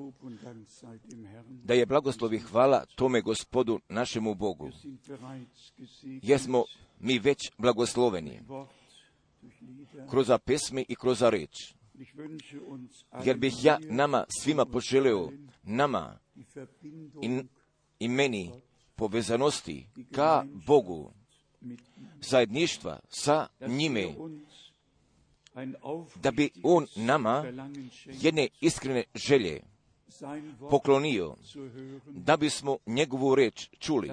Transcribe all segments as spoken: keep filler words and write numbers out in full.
da je blagoslov i hvala tome Gospodu našemu Bogu. Jesmo mi već blagosloveni kroz pesme i kroz reč. Jer bih ja nama svima poželeo, nama i, i meni povezanosti ka Bogu, zajedništva sa njime, da bi On nama jedne iskrene želje poklonio, da bismo njegovu reč čuli,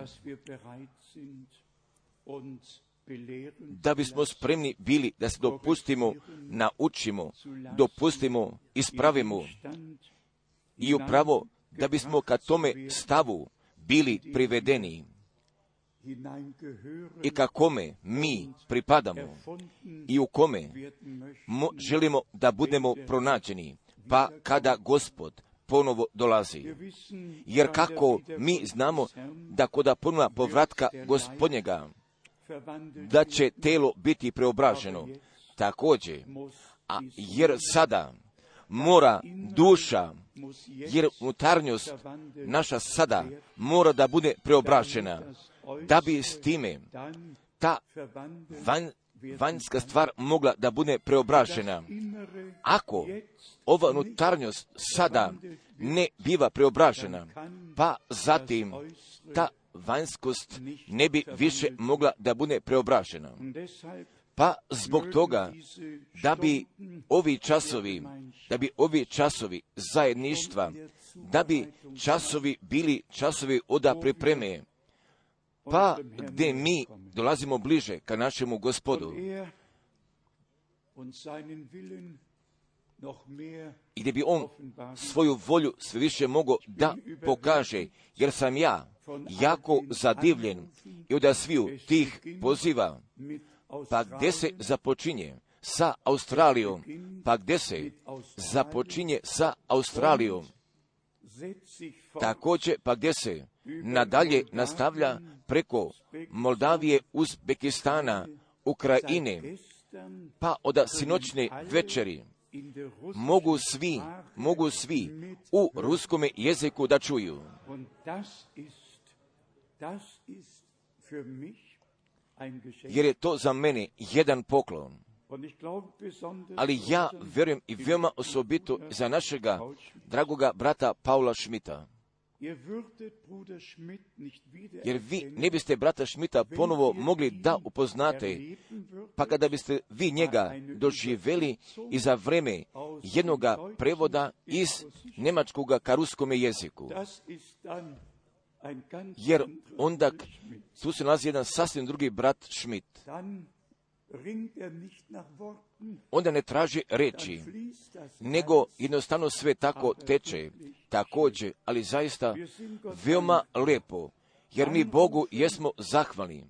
da bismo spremni bili da se dopustimo, naučimo, dopustimo, ispravimo i upravo da bismo ka tome stavu bili privedeni i ka kome mi pripadamo i u kome mo, želimo da budemo pronađeni, pa kada Gospod ponovo dolazi. Jer kako mi znamo da kod ponovna povratka Gospodnjega, da će telo biti preobraženo, također, a jer sada mora duša, jer unutarnjost naša sada mora da bude preobražena, da bi s time ta van, vanjska stvar mogla da bude preobražena. Ako ova unutarnjost sada ne biva preobražena, pa zatim ta vanjskost ne bi više mogla da bude preobražena. Pa zbog toga, da bi ovi časovi, da bi ovi časovi zajedništva, da bi časovi bili časovi oda pripreme, pa gdje mi dolazimo bliže ka našemu Gospodu i gdje bi On svoju volju sve više mogao da pokaže, jer sam ja jako zadivljen i od sviju tih poziva, pa gdje se započinje sa Australijom, pa gdje se započinje sa Australijom, također pa gdje se nadalje nastavlja preko Moldavije, Uzbekistana, Ukrajine, pa od sinoćne večeri mogu svi, mogu svi u ruskome jeziku da čuju. Jer je to za mene jedan poklon. Ali ja vjerujem i veoma osobito za našega dragoga brata Paula Schmidta. Jer vi ne biste brata Schmidta ponovo mogli da upoznate, pa kada biste vi njega doživjeli i za vreme jednoga prevoda iz njemačkoga ka ruskome jeziku. Jer onda tu se nalazi jedan sasvim drugi brat Schmidt. Onda ne traži reči, nego jednostavno sve tako teče, također, ali zaista veoma lepo, jer mi Bogu jesmo zahvalni.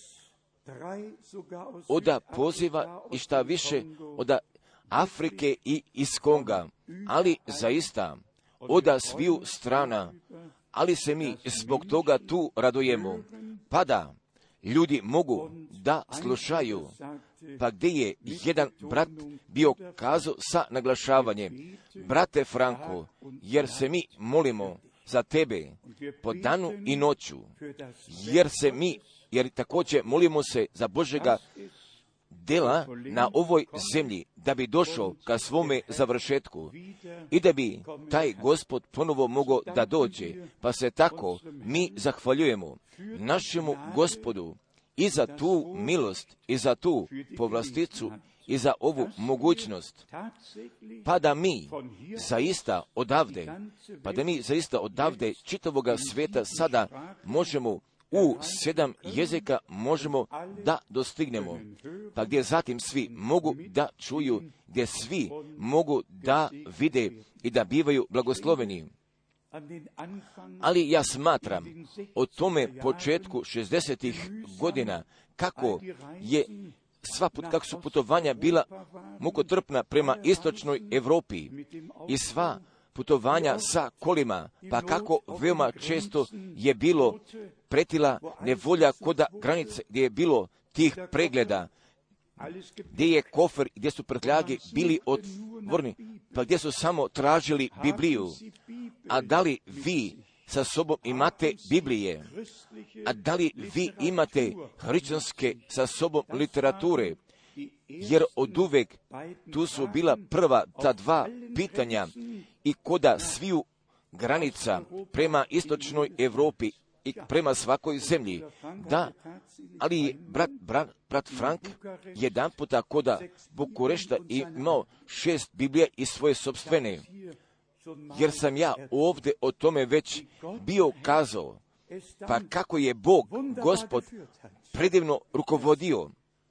Oda poziva i šta više od Afrike i iz Konga, ali zaista oda sviju strana, ali se mi zbog toga tu radujemo, pa da ljudi mogu da slušaju, pa gdje je jedan brat bio kazao sa naglašavanjem, brate Franko, jer se mi molimo za tebe po danu i noću, jer se mi, jer također molimo se za Božega dela na ovoj zemlji, da bi došao ka svome završetku i da bi taj Gospod ponovo mogao da dođe, pa se tako mi zahvaljujemo našemu Gospodu i za tu milost, i za tu povlasticu, i za ovu mogućnost, pa da mi zaista odavde, pa da mi zaista odavde čitavoga sveta sada možemo u sedam jezika možemo da dostignemo, pa gdje zatim svi mogu da čuju, gdje svi mogu da vide i da bivaju blagosloveni. Ali ja smatram o tome početku šezdesetih godina, kako je sva put, kako su putovanja bila mukotrpna prema istočnoj Europi i sva putovanja sa kolima, pa kako veoma često je bilo pretila nevolja kod granice, gdje je bilo tih pregleda, gdje je kofer, gdje su prtljagi bili otvoreni, pa gdje su samo tražili Bibliju, a da li vi sa sobom imate Biblije? A da li vi imate hrišćanske sa sobom literature? Jer oduvek tu su bila prva ta dva pitanja i koda sviju granica prema istočnoj Europi i prema svakoj zemlji. Da, ali je brat, brat, brat Frank jedan puta koda Bukurešta imao šest Biblija i svoje sopstvene. Jer sam ja ovdje o tome već bio kazao, pa kako je Bog, Gospod, predivno rukovodio,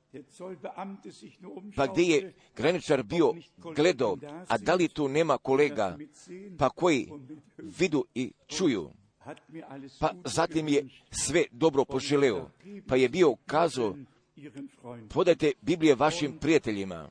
pa gdje je graničar bio gledao, a da li tu nema kolega, pa koji vidu i čuju, pa zatim je sve dobro poželeo, pa je bio kazao, podajte Biblije vašim prijateljima.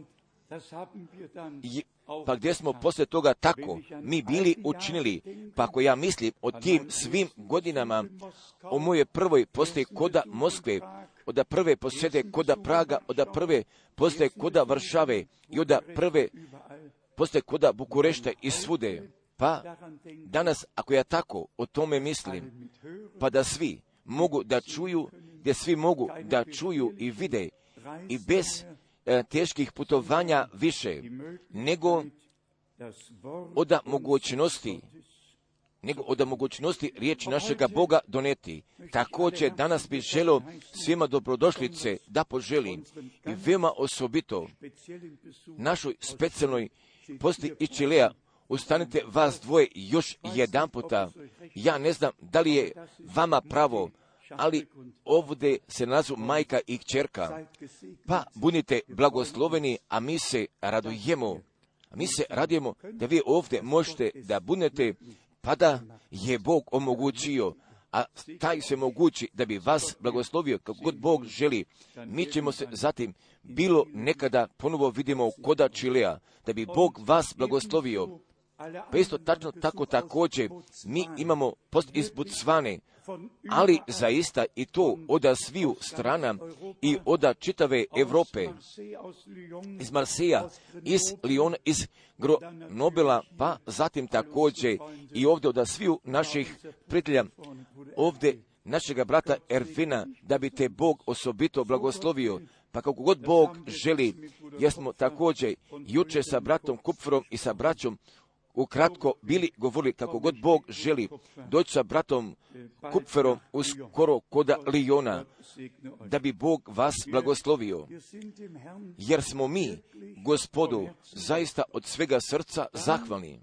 I, pa gdje smo poslije toga tako mi bili učinili, pa ako ja mislim o tim svim godinama, o moje prvoj postaje koda Moskve, od prve posjede koda Praga, od prve postaje koda Varšave i od prve postaje koda Bukurešta i svude. Pa danas, ako ja tako o tome mislim, pa da svi mogu da čuju, gdje svi mogu da čuju i vide i bez e, teških putovanja više, nego od mogućnosti, nego od mogućnosti riječi našega Boga doneti. Također danas bih želio svima dobrodošlice da poželim i veoma osobito našoj specijalnoj posti i Čilea. Ustanite vas dvoje još jedan puta. Ja ne znam da li je vama pravo, ali ovdje se nazu majka i kćerka. Pa budite blagosloveni, a mi se radujemo. A mi se radujemo da vi ovdje možete da budete, pa da je Bog omogućio, a taj se mogući da bi vas blagoslovio kako god Bog želi. Mi ćemo se zatim bilo nekada ponovo vidimo koda Čilea, da bi Bog vas blagoslovio. Pa isto tačno tako također mi imamo post iz Botswane, ali zaista i to od sviju strana i od čitave Europe, iz Marseja, iz Lyona, iz Grenobela, pa zatim također i ovdje od sviju naših prijatelja, ovdje našega brata Ervina, da bi te Bog osobito blagoslovio. Pa kako god Bog želi, jer smo također juče sa bratom Kupferom i sa braćom ukratko bili govorili kako god Bog želi doći sa bratom Kupferom uskoro koda Lyona, da bi Bog vas blagoslovio. Jer smo mi, Gospodu, zaista od svega srca zahvalni.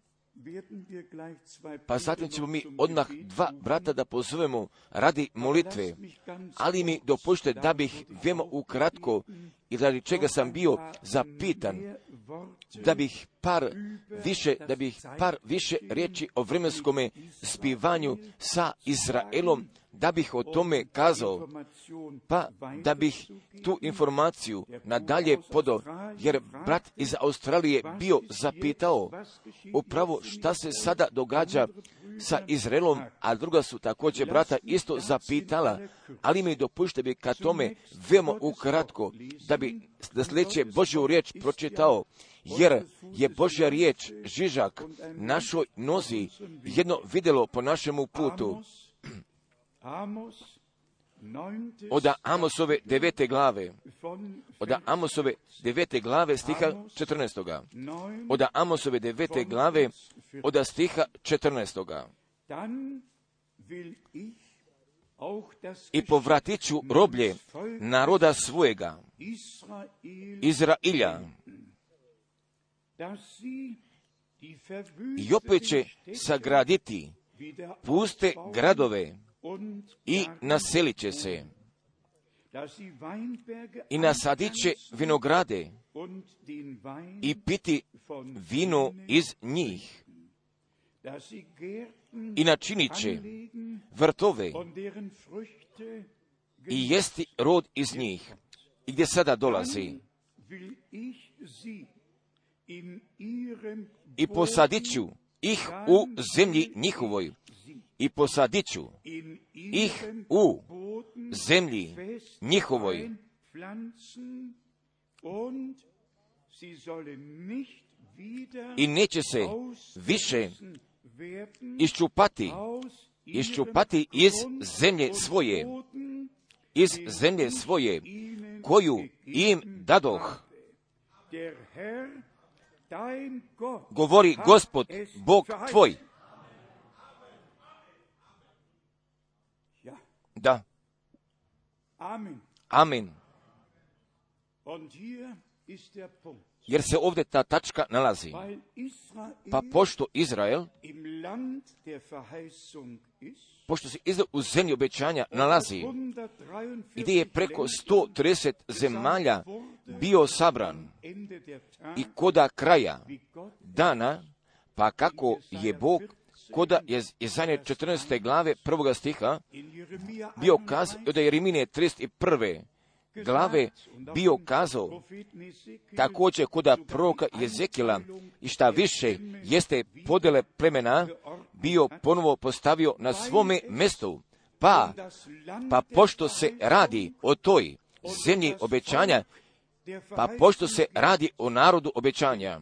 Pa zatim ćemo mi odmah dva brata da pozovemo radi molitve, ali mi dopušte da bih veoma ukratko i radi čega sam bio zapitan, da bih par više, da bih par više riječi o vremenskome spivanju sa Izraelom, da bih o tome kazao, pa da bih tu informaciju nadalje podao, jer brat iz Australije bio zapitao upravo šta se sada događa sa Izraelom, a druga su također brata isto zapitala, ali mi dopušte bi ka tome veoma ukratko, da bi da sljedeće Božju riječ pročitao, jer je Božja riječ žižak našoj nozi, jedno vidjelo po našemu putu. Od Amosove devete glave, od Amosove devete glave stiha četrnaestoga. Od Amosove devete glave, od stiha četrnaestoga. I povratit ću roblje naroda svojega, Izrailja, i opet će sagraditi puste gradove i naselit će se, i nasadit će vinograde i piti vino iz njih, i načinit će vrtove i jesti rod iz njih. I gdje sada dolazi? I posadit ću ih u zemlji njihovoj, i posadit ću ih u zemlji njihovoj, i neće se više iščupati, iščupati iz zemlje svoje, iz zemlje svoje, koju im dadoh. Govori Gospod, Bog tvoj. Da. Amen. Jer se ovdje ta tačka nalazi. Pa pošto Izrael, pošto se Izrael u zemlji obećanja nalazi, gdje je preko sto trideset zemalja bio sabran i koda kraja dana, pa kako je Bog koda Jezajne četrnaeste glave prvoga stiha bio kazao, da je Jeremije trideset prve glave bio kazao, također koda proroka Jezekila, i šta više jeste podjele plemena bio ponovo postavio na svome mjestu, pa, pa pošto se radi o toj zemlji obećanja, pa pošto se radi o narodu obećanja,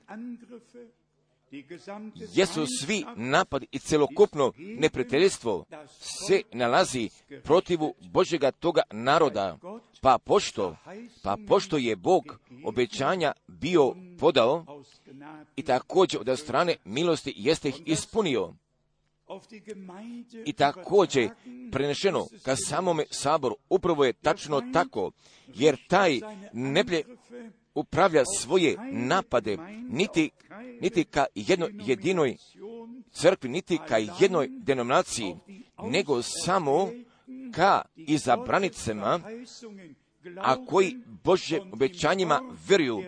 jesu svi napadi i celokupno neprijateljstvo se nalazi protivu Božjega toga naroda, pa pošto, pa pošto je Bog obećanja bio podao i također od strane milosti jeste ih ispunio i također prenešeno ka samome saboru, upravo je tačno tako, jer taj neblje upravlja svoje napade niti, niti ka jednoj jedinoj crkvi, niti ka jednoj denominaciji, nego samo ka izabranicama, a koji Božje obećanjima vjeruju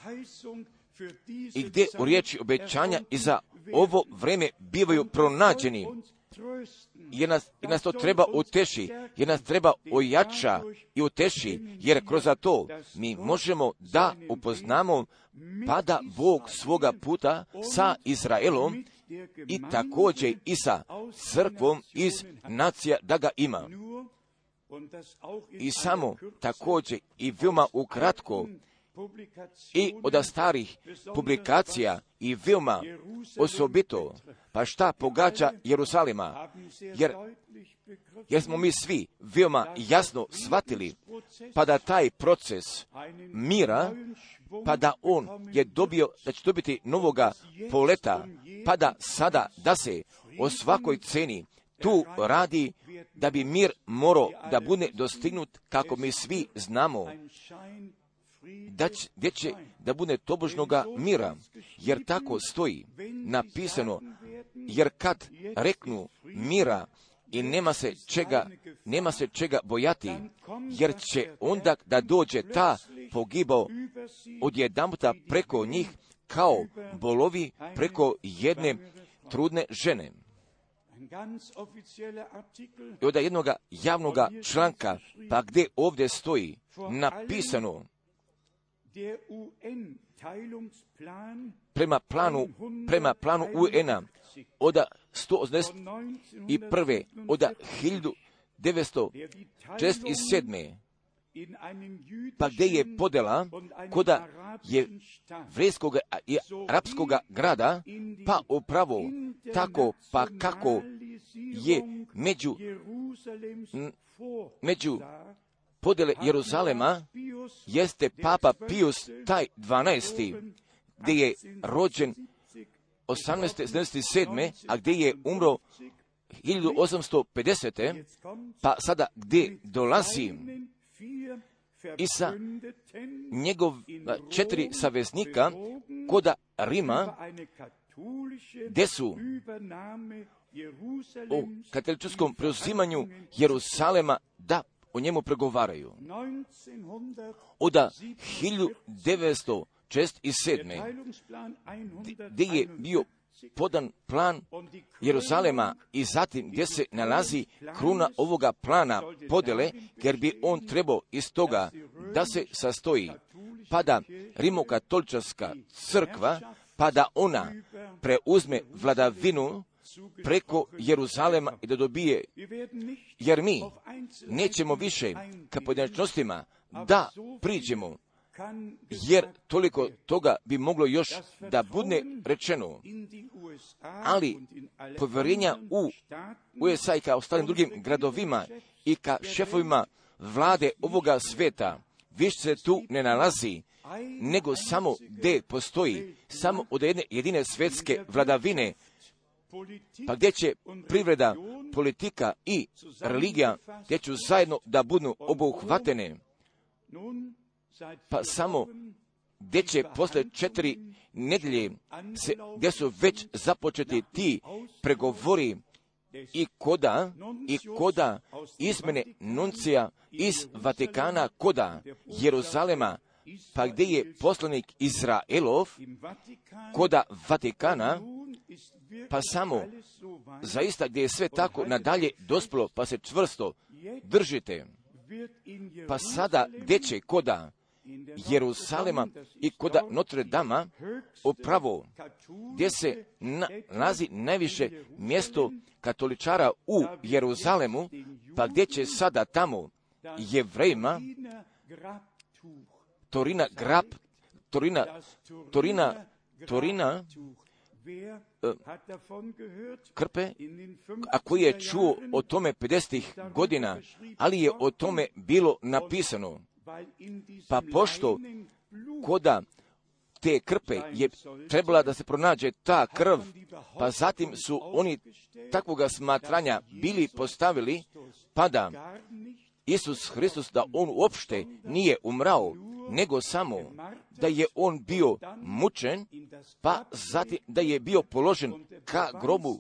i gdje u riječi obećanja i za ovo vrijeme bivaju pronađeni. Jer nas, jer nas to treba uteši, jer nas treba ojača i uteši, jer kroz to mi možemo da upoznamo pada Bog svoga puta sa Izraelom i također i sa crkvom iz nacija da ga ima. I samo također i veoma ukratko i od starih publikacija i veoma osobito, pa šta pogađa Jerusalima, jer, jer smo mi svi veoma jasno shvatili, pa da taj proces mira, pa da on je dobio, da će dobiti novoga poleta, pa da sada da se o svakoj ceni tu radi da bi mir morao da bude dostignut, kako mi svi znamo, da će, gdje će da bude tobožnoga mira, jer tako stoji napisano, jer kad reknu mira i nema se čega, nema se čega bojati, jer će onda da dođe ta pogibao odjedanputa preko njih kao bolovi preko jedne trudne žene. I od jednog javnog članka, pa gdje ovdje stoji napisano, prema planu, prema planu U N-a od sto osamdeset prve od hiljadu devetsto šezdeset sedme pa gdje je podjela koda je vrejskog i arapskog grada, pa upravo tako, pa kako je među, među podjele Jeruzalema jeste Papa Pius taj dvanaesti, gdje je rođen osamnaeste sedamdeset sedme, a gdje je umro hiljadu osamsto pedesete. Pa sada gdje dolazi i sa njegov četiri saveznika koda Rima, gdje su o katoličkom preuzimanju Jerusalema da o njemu pregovaraju. Od hiljadu devetsto šezdeset sedme gdje je bio podan plan Jeruzalema i zatim gdje se nalazi kruna ovoga plana podjele, jer bi on trebao iz toga da se sastoji, pa da rimokatolička crkva, pa da ona preuzme vladavinu preko Jeruzalema i da dobije, jer mi nećemo više ka pojedinačnostima da priđemo, jer toliko toga bi moglo još da bude rečeno, ali povjerenja u U S A i ka ostalim drugim gradovima i ka šefovima vlade ovoga sveta više se tu ne nalazi, nego samo gdje postoji samo od jedne jedine svjetske vladavine, pa gdje će privreda, politika i religija, gdje će zajedno da budu obuhvatene, pa samo gdje će posle četiri nedjelje, se, gdje su već započeti ti pregovori i koda, i koda izmene nuncija iz Vatikana, koda Jeruzalema, pa gdje je poslanik Izraelov, koda Vatikana, pa samo zaista gdje je sve tako nadalje dospelo, pa se čvrsto držite. Pa sada gdje će koda Jeruzalema i koda Notre Dama, upravo gdje se na, nalazi najviše mjesto katoličara u Jeruzalemu, pa gdje će sada tamo Jevrejima Torina grab, Torina, Torina, Torina, krpe, a koji je čuo o tome pedesetih godina, ali je o tome bilo napisano. Pa pošto koda te krpe je trebala da se pronađe ta krv, pa zatim su oni takvoga smatranja bili postavili, pa da Isus Hristos, da on uopšte nije umrao, nego samo da je on bio mučen, pa zatim da je bio položen ka grobu,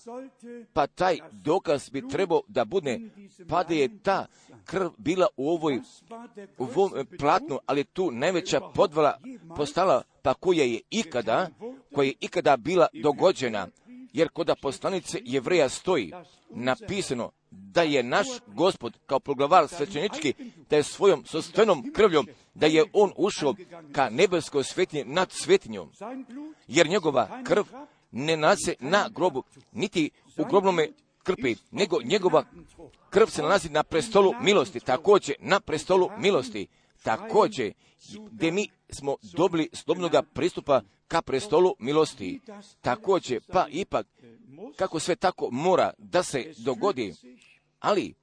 pa taj dokaz bi trebao da bude, pa da je ta krv bila u ovoj u ovom platnu, ali tu najveća podvala postala, pa koja je ikada, koja je ikada bila dogođena, jer kod poslanice Jevreja stoji napisano da je naš Gospod kao poglavar svećenički, da je svojom sopstvenom krvljom, da je on ušao ka nebeskoj svetinji nad svetinjom, jer njegova krv ne nalazi na grobu, niti u grobnome krpi, nego njegova krv se nalazi na prestolu milosti, također na prestolu milosti, također gdje mi smo dobili slobodnoga pristupa ka prestolu milosti, također, pa ipak, kako sve tako mora da se dogodi, ali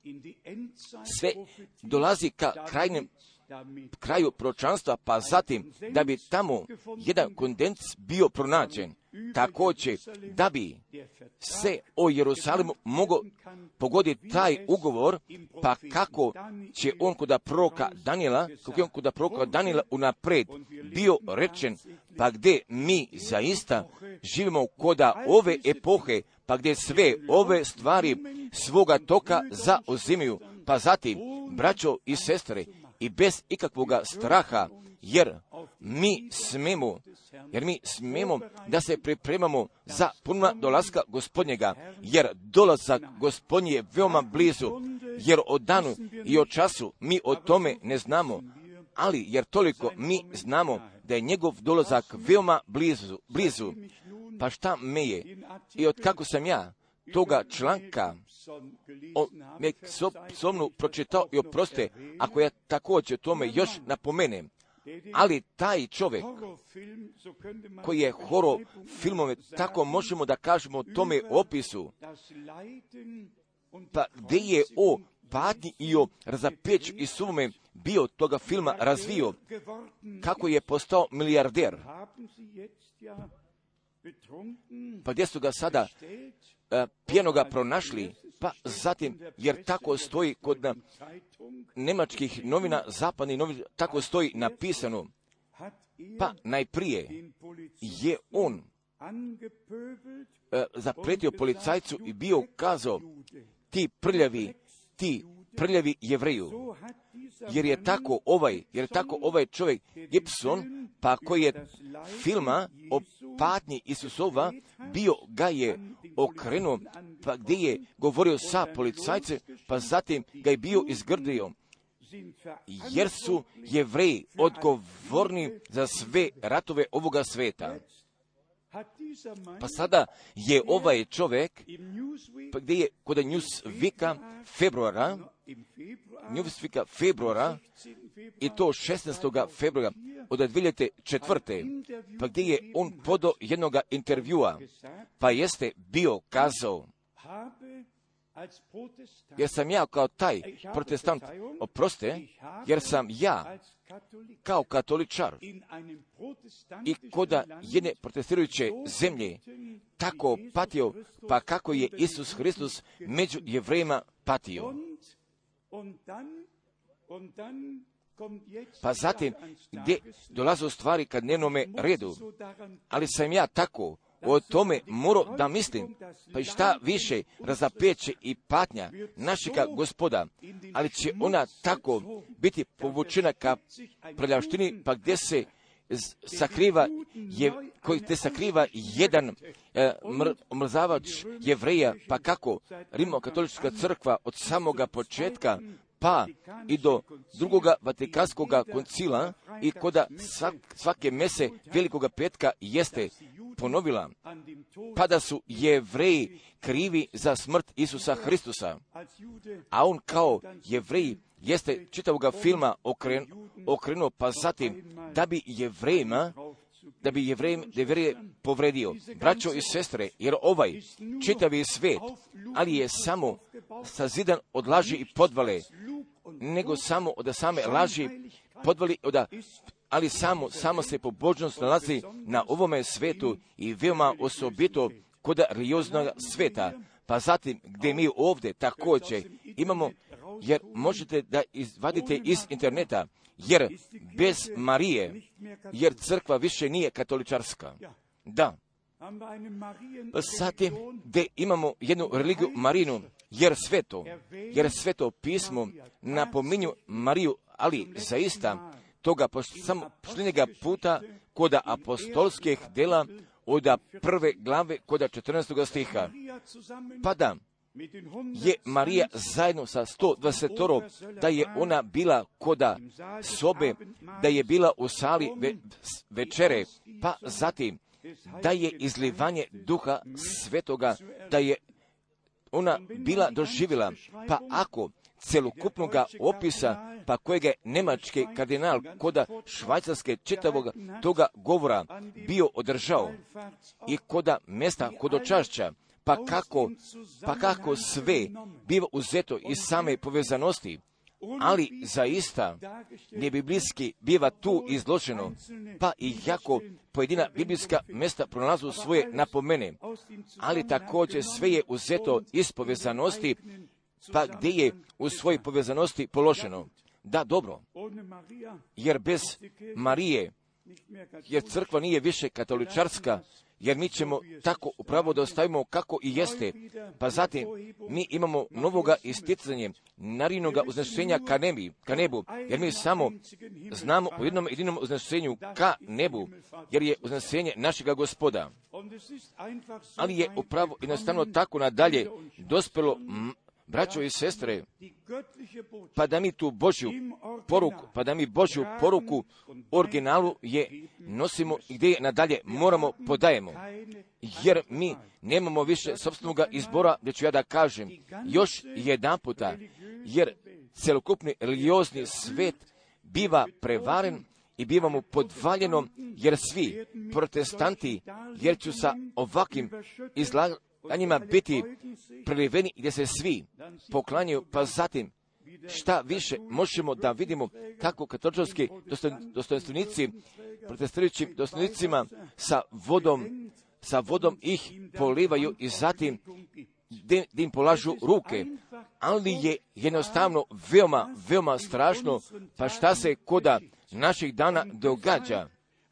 sve dolazi ka krajnjem kraju proročanstva, pa zatim da bi tamo jedan kondens bio pronađen, također da bi se o Jerusalimu mogao pogoditi taj ugovor, pa kako će on kod proroka Danijela, kako je on kod proroka Danijela unapred bio rečen, pa gdje mi zaista živimo koda ove epohe, pa gdje sve ove stvari svoga toka zauzimaju, pa zatim, braćo i sestre, i bez ikakvoga straha, jer mi smemo, jer mi smemo da se pripremamo za puno dolaska Gospodnjega, jer dolazak Gospodnji je veoma blizu, jer o danu i o času mi o tome ne znamo, ali jer toliko mi znamo da je njegov dolazak veoma blizu, blizu. Pa šta me je, i od kako sam ja toga članka o Meksomnu pročitao i oproste, ako ja također tome još napomenem, ali taj čovjek koji je horor filmove, tako možemo da kažemo o tome opisu, pa gdje je o patnji i o razapeću i suvome bio toga filma razvio, kako je postao milijarder, pa gdje su ga sada uh, pjenoga pronašli, pa zatim, jer tako stoji kod na, nemačkih novina, zapadnih novina, tako stoji napisano, pa najprije je on uh, zapretio policajcu i bio kazao, ti prljavi, ti prljavi Jevreju, jer je tako ovaj, jer je tako ovaj čovjek Gibson, pa koji je filma o patnji Isusova bio ga je okrenuo, pa gdje je govorio sa policajcem, pa zatim ga je bio izgrdio, jer su Jevreji odgovorni za sve ratove ovoga sveta. Pa sada je ovaj čovjek, pa gdje je kod Newsweeka februara, Newsweeka februara, i to šesnaestog februara od dvije tisuće četvrte. pa gdje je on podao jednog intervjua, pa jeste bio kazao, jer sam ja kao taj protestant, oproste, jer sam ja kao katoličar i koda jedne protestirajuće zemlje tako patio, pa kako je Isus Hristos među Jevrejima patio. Pa zatim, gdje dolaze stvari kad dnevnome redu, ali sam ja tako o tome morao da mislim, pa i šta više razapeće i patnja našega Gospoda, ali će ona tako biti povučena ka prljavštini, pa gdje se sakriva, je, koji te sakriva jedan e, mr, omrzavač Jevreja, pa kako Rimokatolička crkva od samoga početka pa i do drugoga Vatikanskog koncila i koda svak, svake mese velikoga petka jeste ponovila, pa da su Jevreji krivi za smrt Isusa Hristusa. A on kao Jevreji jeste čitavoga filma okren, okrenuo, pa zatim da bi Jevrejima, da bi Jevreje povredio. Braćo i sestre, jer ovaj čitavi svet, ali je samo sazidan od laži i podvale, nego samo od same laži, podvali, od, ali samo, samo se pobožnost nalazi na ovome svetu i veoma osobito kod religioznog sveta. Pa zatim, gdje mi ovdje također imamo, jer možete da izvadite iz interneta, jer bez Marije, jer crkva više nije katoličarska. Da. Zatim, gdje imamo jednu religiju Marinu, jer sveto, jer sveto pismo napominju Mariju, ali zaista toga samo posljednjega puta kod apostolskih dela od prve glave kod četrnaestog stiha. Pa da je Marija zajedno sa sto dvadeset da je ona bila koda sobe, da je bila u sali ve, večere, pa zatim da je izlivanje duha svetoga, da je ona bila doživjela, pa ako celokupnog opisa, pa kojeg je nemački kardinal koda švajcarske čitavog toga govora bio održao i koda mjesta hodočašća, pa kako, pa kako sve biva uzeto iz same povezanosti, ali zaista ne biblijski biva tu izloženo, pa i jako pojedina biblijska mjesta pronalazu svoje napomene, ali također sve je uzeto iz povezanosti, pa gdje je u svojoj povezanosti položeno. Da, dobro, jer bez Marije, jer crkva nije više katoličarska, jer mi ćemo tako upravo da ostavimo kako i jeste, pa zatim mi imamo novoga isticanje narinoga uznešenja ka, nebi, ka nebu, jer mi samo znamo o jednom jedinom uznešenju ka nebu, jer je uznešenje našega Gospoda. Ali je upravo jednostavno tako nadalje dospelo, braćo i sestre, pa da mi tu Božju poruku, pa da mi Božju poruku originalu je nosimo i gdje je nadalje moramo podajemo. Jer mi nemamo više sopstvenog izbora, gdje ću ja da kažem još jedan puta, jer celokupni religiozni svet biva prevaren i biva mu podvaljeno, jer svi protestanti, jer ću sa ovakvim izlaganjem na njima biti preliveni gdje se svi poklanjaju, pa zatim šta više možemo da vidimo kako katolički dostojanstvenici, protestirajućim dostojanstvenicima sa vodom, sa vodom ih polivaju i zatim da im polažu ruke, ali je jednostavno veoma, veoma strašno, pa šta se koda naših dana događa.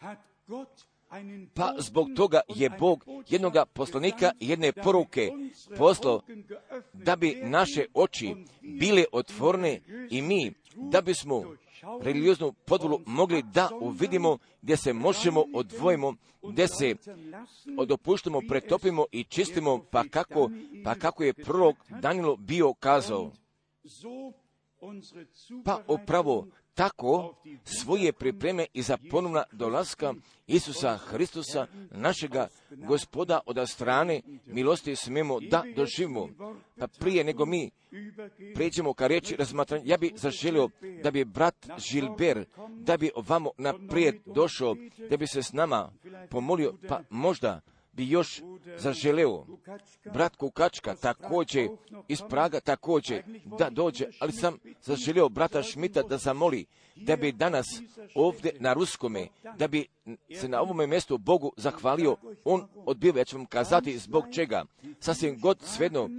Pa zbog toga je Bog jednoga poslanika i jedne poruke poslao da bi naše oči bile otvorene i mi, da bismo religioznu podvolu mogli da uvidimo, gdje se možemo odvojimo, gdje se odopuštamo, pretopimo i čistimo, pa kako, pa kako je prorok Danilo bio kazao. pa upravo tako svoje pripreme i za ponovna dolaska Isusa Hristusa, našega Gospoda, od strane milosti smemo da doživimo. Pa prije nego mi pređemo ka riječi razmatranja, ja bi zaželio da bi brat Žilber, da bi ovamo naprijed došao, da bi se s nama pomolio, pa možda bi još zaželeo brat Kukačka također iz Praga također da dođe, ali sam zaželeo brata Šmita da zamoli da bi danas ovdje na ruskome, da bi se na ovome mjestu Bogu zahvalio, on odbio, ja ću vam kazati zbog čega. Sasvim god svejedno,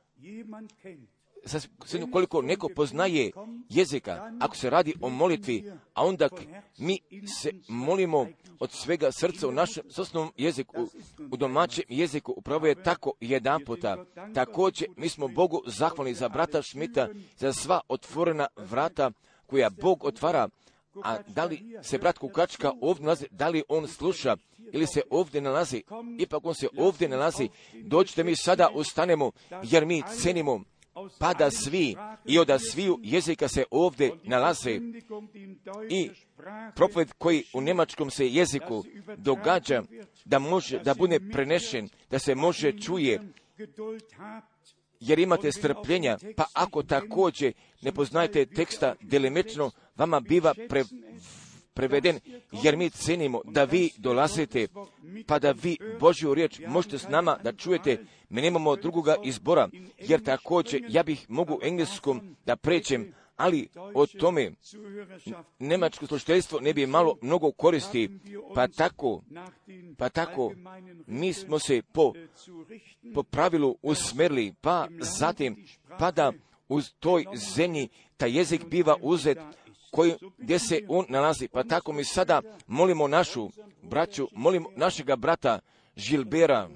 sasvim koliko neko poznaje jezika, ako se radi o molitvi, a onda mi se molimo od svega srca u našem osnovnom jeziku, u domaćem jeziku, upravo je tako jedan puta. Također mi smo Bogu zahvalni za brata Šmita, za sva otvorena vrata koja Bog otvara. A da li se brat Kukačka ovdje nalazi, da li on sluša ili se ovdje nalazi, ipak on se ovdje nalazi. Dođite mi sada, ustanemo, jer mi cenimo pa da svi i od sviju jezika se ovdje nalaze i propoved koji u njemačkom se jeziku događa, da može da bude prenešen, da se može čuje, jer imate strpljenja, pa ako također ne poznajete teksta delimično, vama biva pre, preveden, jer mi cenimo da vi dolazite, pa da vi Božju riječ možete s nama da čujete. Mi nemamo drugoga izbora, jer također ja bih mogu engleskom da pređem, ali o tome njemačko slušateljstvo ne bi malo mnogo koristi, pa tako, pa tako mi smo se po, po pravilu usmerili, pa zatim, pa da u toj zemlji taj jezik biva uzet koji, gdje se on nalazi. Pa tako mi sada molimo našu braću, molimo našega brata Žilbera.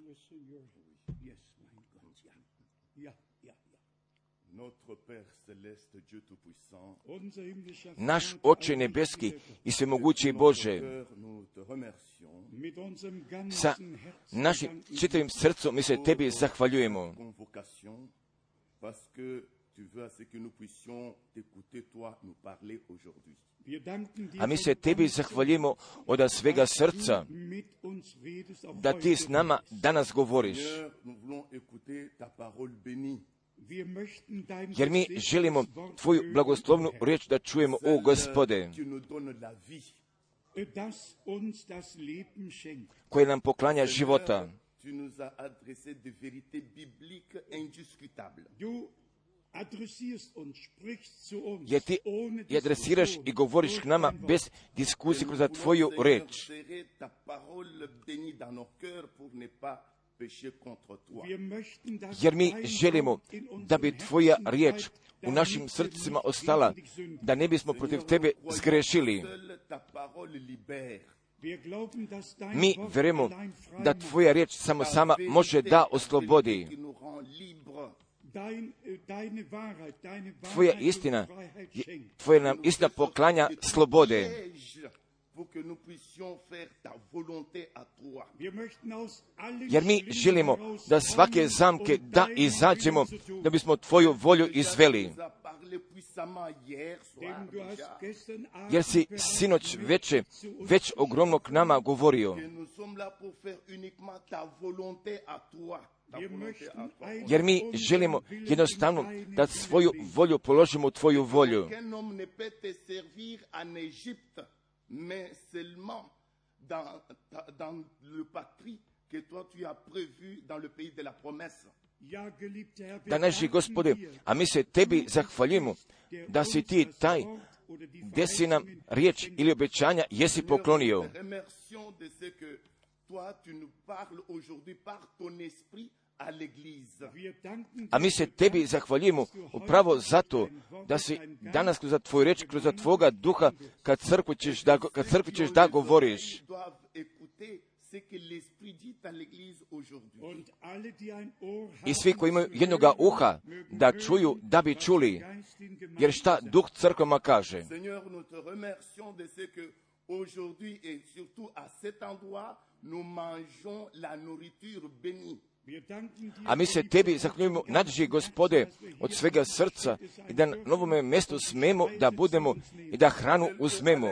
Naš Oče nebeski i svemogući Bože, sa našim čitavim srcom mi se Tebi zahvaljujemo, a mi se Tebi zahvaljujemo od svega srca da Ti s nama danas govoriš, jer mi želimo Tvoju blagoslovnu riječ da čujemo, o Gospode, koji nam poklanja života. Jer Ti adresiraš i govoriš k nama bez diskusije kroz Tvoju riječ. Jer mi želimo da bi Tvoja riječ u našim srcima ostala, da ne bismo protiv Tebe zgrešili. Mi vjerujemo da Tvoja riječ samo sama može da oslobodi. Tvoja istina, Tvoja nam istina poklanja slobode. Jer mi želimo da svake zamke da izađemo, da bismo Tvoju volju izveli. Jer si sinoć veče, već ogromno k nama govorio. Jer mi želimo jednostavno da svoju volju položimo u Tvoju volju. Mais seulement dans, dans le patrie que toi tu as prévu dans le pays de la promesse. Da, naši Gospode, a mi se Tebi zahvaljujemo da si Ti taj gdje si nam riječ ili obećanja jesi poklonio. A mi se Tebi zahvaljujemo upravo zato da si danas kroz Tvoju riječ, kroz Tvoga duha, kad crkvi ćeš da, kad crkvi ćeš da govoriš. I svi koji imaju jednoga uha da čuju, da bi čuli, jer šta duh crkvama kaže. A mi se tebi zahvaljujemo, nadži Gospode, od svega srca i da na novome mjestu smemo da budemo i da hranu uzmemo.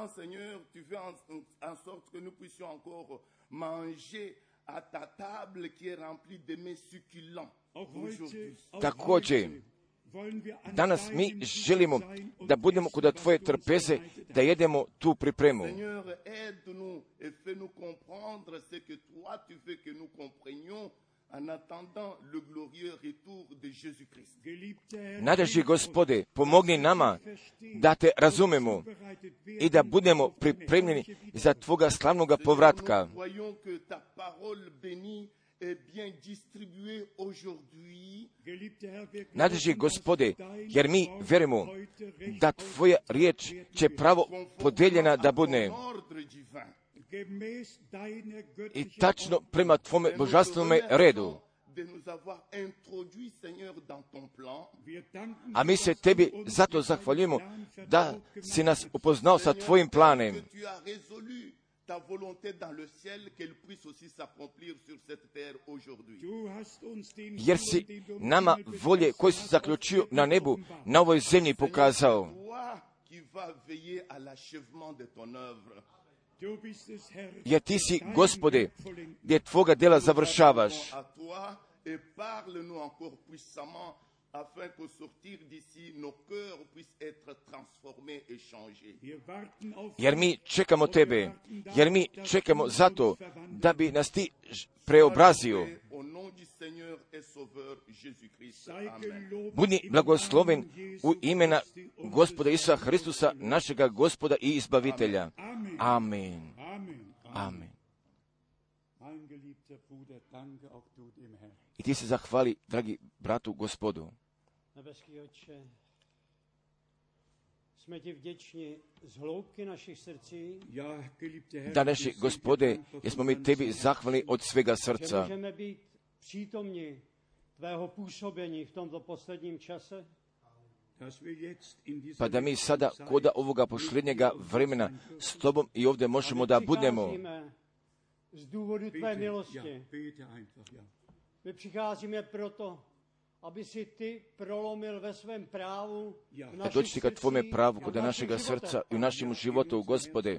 Također, danas mi želimo da budemo kod tvoje trpeze, da jedemo tu pripremu. Nadži Gospode, pomogni nama da te razumemo i da budemo pripremljeni za tvoga slavnoga povratka. Nadži Gospode, jer mi vjerujemo da tvoja riječ će pravo podeljena da bude i tačno prema tvome božanstvenome redu. A mi se tebi zato zahvaljujemo da si nas upoznao sa tvojim planem. Ta volonté dans le ciel, qu'elle puisse aussi s'accomplir sur cette terre aujourd'hui. Jer si nama volje koje si zaključio na nebu, na ovoj zemlji pokazao. Jer ti si, Gospode, gdje tvoga djela završavaš. Afin qu'au sortir d'ici, nos cœurs puissent être transformés et changés. Jer mi čekamo tebe, jer mi čekamo zato da bi nas ti preobrazio. Budi blagosloven u imena Gospoda Isusa Hristusa, našega Gospoda i Izbavitelja. Amen. Amen. I ti se zahvali, dragi bratu Gospodu. Nebeský Otče, jsme ti vděční z hloubky našich srdcí. Današnji Gospode, jesmo mi tebi zahvalni od svega srca. Můžeme být přítomni tvého působení v tomto posledním čase. Pa da mi sada koda ovoga posljednjega vremena s tobom i ovdje možemo da budemo. Z důvodu tvé milosti. My přicházíme proto, aby si ty prolomil ve svém právu v našich doći ka tvome pravu kod našega srca i u našem životu, Gospode.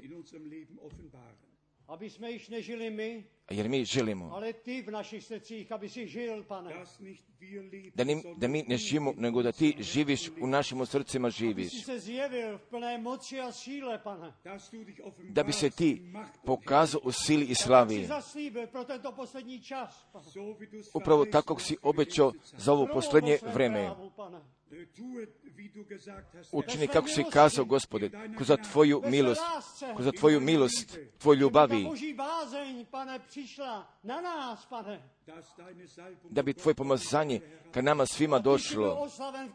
Aby jsme již nežili my, jer mi želimo ale ty v našich srdcích, aby si žil, Pane. Da, ni, da mi ne živimo, nego da ti živiš u našim srcima živiš. Aby si se zjevil v plné moci a síle, Pane. Da bi se ti pokazao u sili i slavi. Si zaslíbil pro tento poslední čas, Pane. Upravo tako si obećao za ovo posljednje vreme. Učini kako si kazao, Gospode, ko za tvoju milost, ko za tvoju milost, tvoju ljubavi, da bi tvoje pomazanje ka nama svima došlo,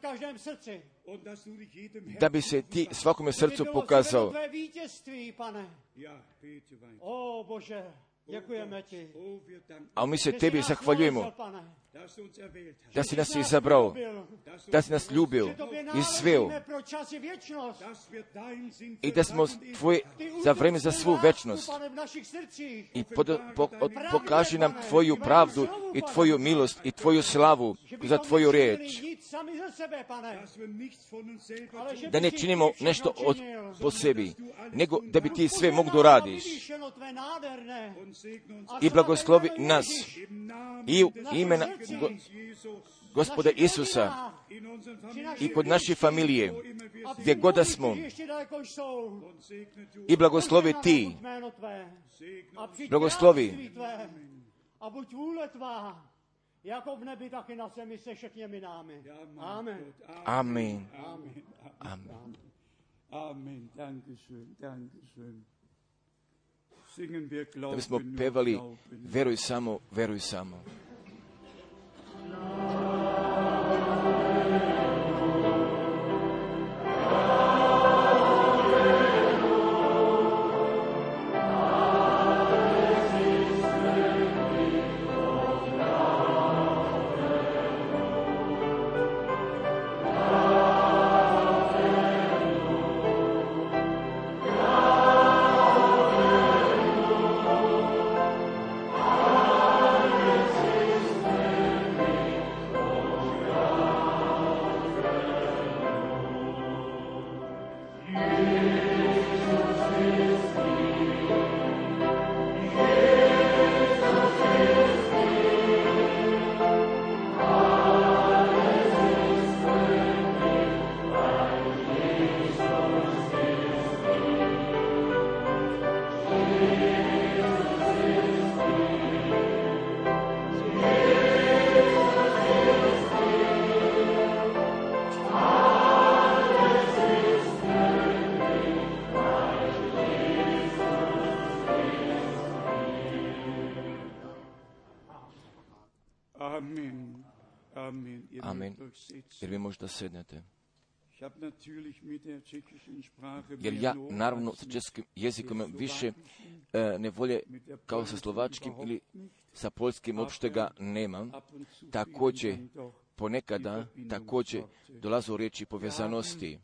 da bi se ti svakome srcu pokazao. O Bože, děkujeme ti. A mi se tebi zahvaljujemo da si nas izabrao, da si nas ljubio i sveo i da smo tvoje za vreme za svu večnost. I pod, po, od, pokaži nam tvoju pravdu i tvoju milost i tvoju slavu za tvoju riječ. Da ne činimo nešto od, po sebi, nego da bi ti sve mogu da radiš. I blagoslovi nas i u imena Go, Gospoda Isusa i kod naše familije, gdje god da smo, i blagoslovi ti, blagoslovi, a buď vůle tvá, jako v nebi, tak i na zemi se všemi námi. Amen. Amen. Amen. Amen. Dankeschön, dankeschön. Da bismo pevali, veruj samo, veruj samo. Amen. Amen. Ihr Amen. mögt euch setzen. Jer vi možda sednete. Ich habe natürlich mit der tschechischen Sprache Jer mehr ja, Not naravno, als sa mit českim jezikom der imam više slowakischen, e, nevolje mit der kao sa polnischen slovačkim ili überhaupt nicht. sa poljskim uopšte ga nemam. Ab und zu Također, fehlen dann doch ponekada, također dolazu riječi povezanosti.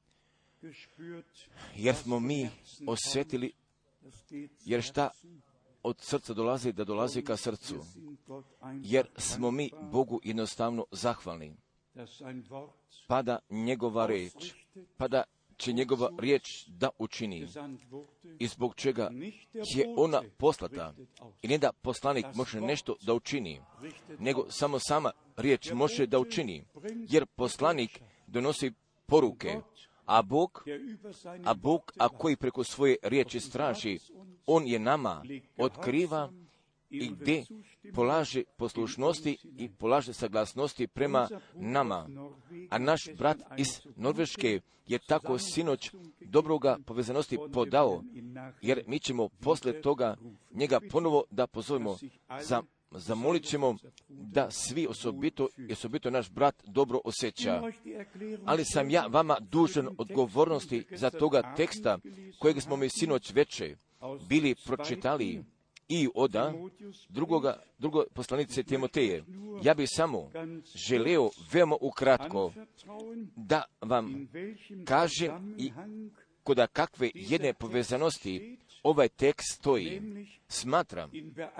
gespürt, Jer smo mi osjetili, das geht jer šta od srca dolazi, da dolazi ka srcu. wir sind Gott einfach Jer smo mi Bogu jednostavno zahvalni. dass sein Wort Pa da njegova riječ, pa da će njegova riječ da učini. gesandt wurde, I zbog čega nicht der je ona Bote poslata. richtet aus. I ne da poslanik može nešto da učini, nego samo sama riječ može da učini. Jer poslanik donosi poruke, a Bog, Der über seine a Bog, a koji preko svoje riječi straži, on je nama otkriva i gdje polaže poslušnosti i polaže saglasnosti prema nama. A naš brat iz Norveške je tako sinoć dobroga povezanosti podao, jer mi ćemo posle toga njega ponovo da pozovemo, za, zamolit ćemo da svi osobito, i osobito naš brat dobro osjeća. Ali sam ja vama dužan odgovornosti za toga teksta kojeg smo mi sinoć veče bili pročitali i oda drugoga, drugo poslanice Timoteje. Ja bih samo želeo veoma ukratko da vam kažem i koda kakve jedne povezanosti ovaj tekst stoji. Smatram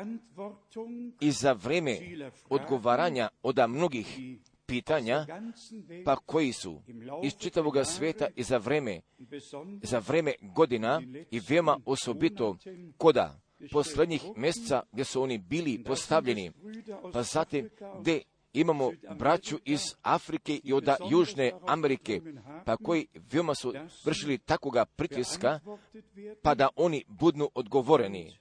i za vreme odgovaranja od mnogih pitanja, pa koji su iz čitavog svijeta i za vreme, za vreme godina i veoma osobito koda posljednjih mjeseca gdje su oni bili postavljeni, pa zatim gdje imamo braću iz Afrike i od Južne Amerike, pa koji veoma su vršili takoga pritiska, pa da oni budnu odgovoreni.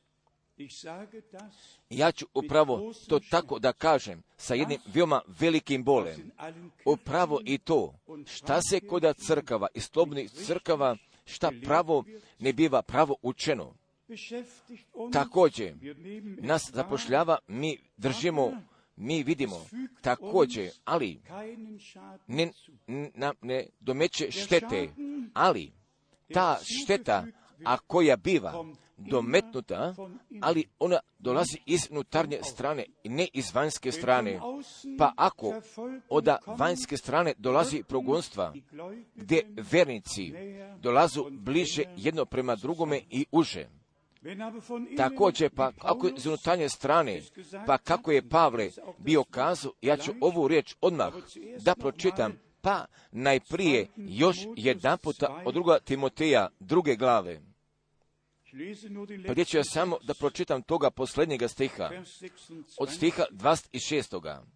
Ja ću upravo to tako da kažem, sa jednim veoma velikim bolem. Upravo i to, šta se koda crkava i slobodnih crkava, šta pravo ne biva pravo učeno. Također, nas zapošljava, mi držimo, mi vidimo, također, ali ne, nam ne domeće štete, ali ta šteta, a koja biva dometnuta, ali ona dolazi iz unutarnje strane, ne iz vanjske strane. Pa ako od vanjske strane dolazi progonstva, gdje vernici dolazu bliže jedno prema drugome i uže, također, pa ako je iz unutarnje strane, pa kako je Pavle bio kazao, ja ću ovu riječ odmah da pročitam, pa najprije još jedan puta od druga Timoteja, druge glave. Pa gdje ću ja samo da pročitam toga posljednjega stiha, od stiha dvadeset šest.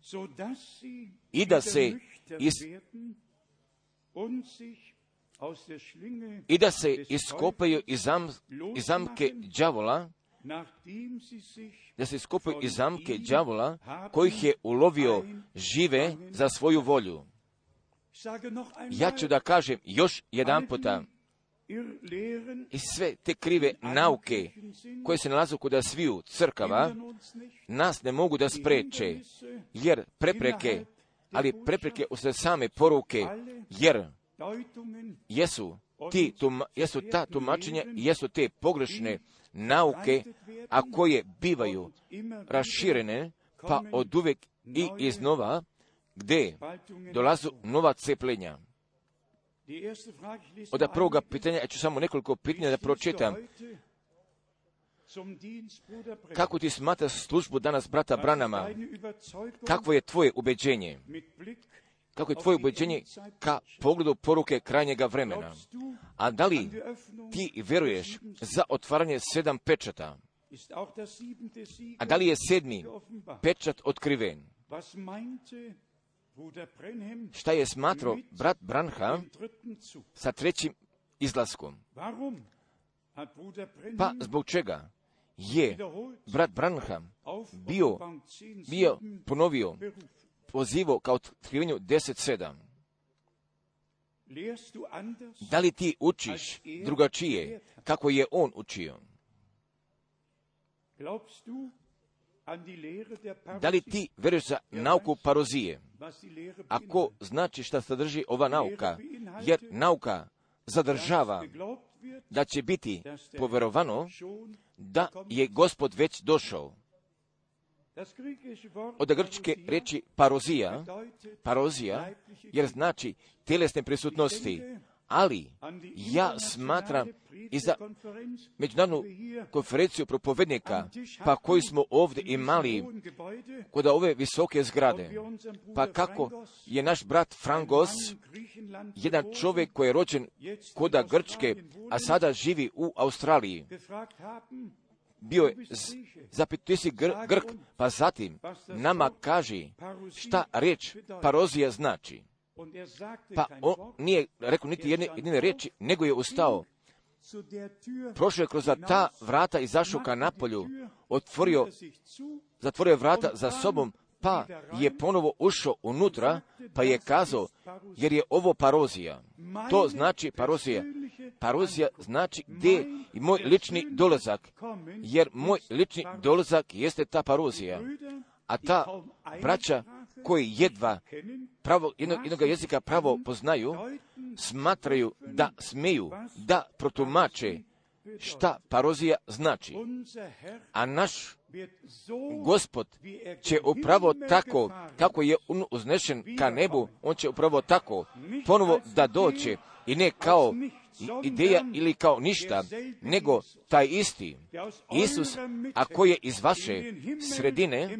I da se iz i da se iskopaju iz, zam, iz zamke đavola, da se iskopaju iz zamke đavola, kojih je ulovio žive za svoju volju. Ja ću da kažem još jedan puta, i sve te krive nauke koje se nalaze kod sviju crkava, nas ne mogu da spreče, jer prepreke, ali prepreke usred same poruke, jer jesu, ti, tum, jesu ta tumačenja, jesu te pogrešne nauke, a koje bivaju raširene, pa od uvek i iznova, gdje dolazu nova cepljenja. Od prvoga pitanja, ja ću samo nekoliko pitanja da pročitam. Kako ti smatraš službu danas brata Branama? Kakvo je tvoje ubeđenje? Kako je tvoje ubeđenje ka pogledu poruke krajnjega vremena? A da li ti vjeruješ za otvaranje sedam pečata? A da li je sedmi pečat otkriven? Šta je smatrao brat Branham sa trećim izlaskom? Pa zbog čega je brat Branham bio, bio ponovio pozivo kao otkrivenju deset sedam? Da li ti učiš drugačije kako je on učio? Da li ti veruješ za nauku parozije? Ako znači šta sadrži ova nauka, jer nauka zadržava da će biti poverovano da je Gospod već došao. Od grčke riječi parozija, parozija, jer znači tjelesne prisutnosti, ali ja smatram i za međunarodnu konferenciju propovednika, pa koji smo ovdje imali kod ove visoke zgrade, pa kako je naš brat Frangos, jedan čovjek koji je rođen kod Grčke, a sada živi u Australiji, bio je zapit, ti si gr, Grk, pa zatim nama kaži šta riječ parozija znači. Pa on nije rekao niti jedne, jedine riječi, nego je ustao, prošao je kroz ta vrata, izašao ka napolju, otvorio, zatvorio vrata za sobom, pa je ponovo ušao unutra, pa je kazao, jer je ovo parozija. To znači parozija. Parozija znači gdje je moj lični dolazak, jer moj lični dolazak jeste ta parozija. A ta braća koji jedva pravo, jednog, jednog jezika pravo poznaju, smatraju da smeju da protumače šta parozija znači. A naš Gospod će upravo tako, kako je uznešen ka nebu, on će upravo tako ponovo da doće, i ne kao ideja ili kao ništa, nego taj isti Isus, a koji je iz vaše sredine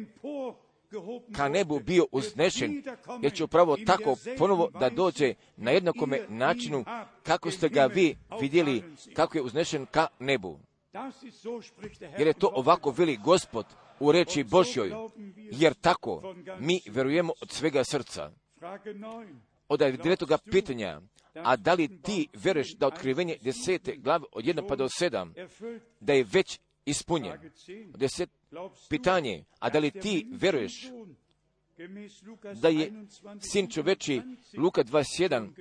ka nebu bio uznešen, jer će upravo tako ponovo da dođe na jednakome načinu kako ste ga vi vidjeli, kako je uznešen ka nebu. Jer je to ovako veli Gospod u reči Božjoj, jer tako mi verujemo od svega srca. Od devetog pitanja, a da li ti veruješ da otkrivenje desete glave od jedna pa do sedam, da je već ispunjen? Deset pitanje, a da li ti veruješ da je sin čoveči Luka dvadeset jedan,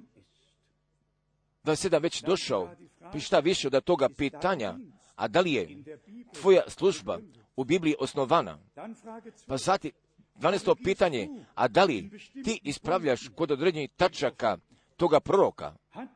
dvadeset sedam već došao? Pa šta više od toga pitanja, a da li je tvoja služba u Bibliji osnovana? Pa zatim dvanaesto pitanje, a da li ti ispravljaš kod određenih tačaka toga proroka?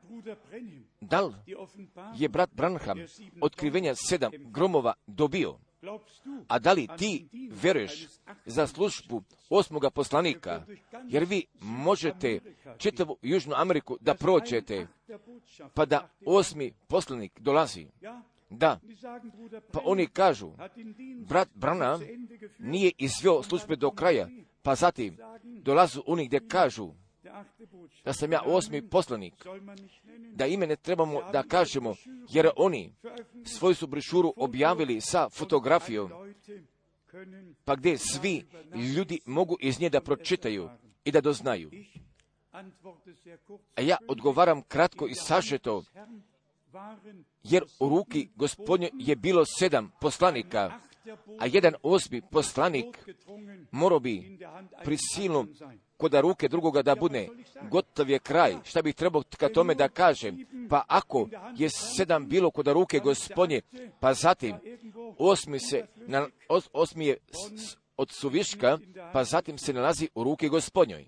Da li je brat Branham otkrivenja sedam gromova dobio? A da li ti veruješ za službu osmoga poslanika, jer vi možete čitavu Južnu Ameriku da prođete, pa da osmi poslanik dolazi? Da, pa oni kažu, brat Branham nije izveo službe do kraja, pa zatim dolazu oni gdje kažu da sam ja osmi poslanik, da ime ne trebamo da kažemo, jer oni svoju su brošuru objavili sa fotografijom, pa gdje svi ljudi mogu iz nje da pročitaju i da doznaju. A ja odgovaram kratko i sažeto, jer u ruki Gospodnje je bilo sedam poslanika, a jedan osmi poslanik morao bi prisilno kod ruke drugoga da bude. Gotov je kraj. Šta bih trebao ka tome da kažem? Pa ako je sedam bilo kod ruke Gospodnje, pa zatim osmi, se, na, os, osmi je s, od suviška, pa zatim se nalazi u ruki Gospodnjoj.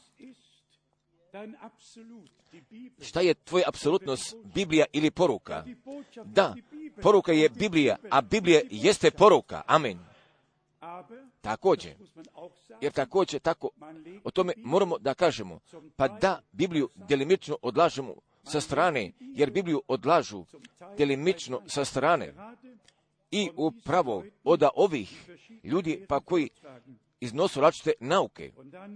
Šta je tvoj apsolutnost, Biblija ili poruka? Da, poruka je Biblija, a Biblija jeste poruka. Amen. Također, jer također tako, o tome moramo da kažemo, pa da Bibliju delimično odlažemo sa strane, jer Bibliju odlažu delimično sa strane. I upravo od ovih ljudi, pa koji iznosu različite nauke,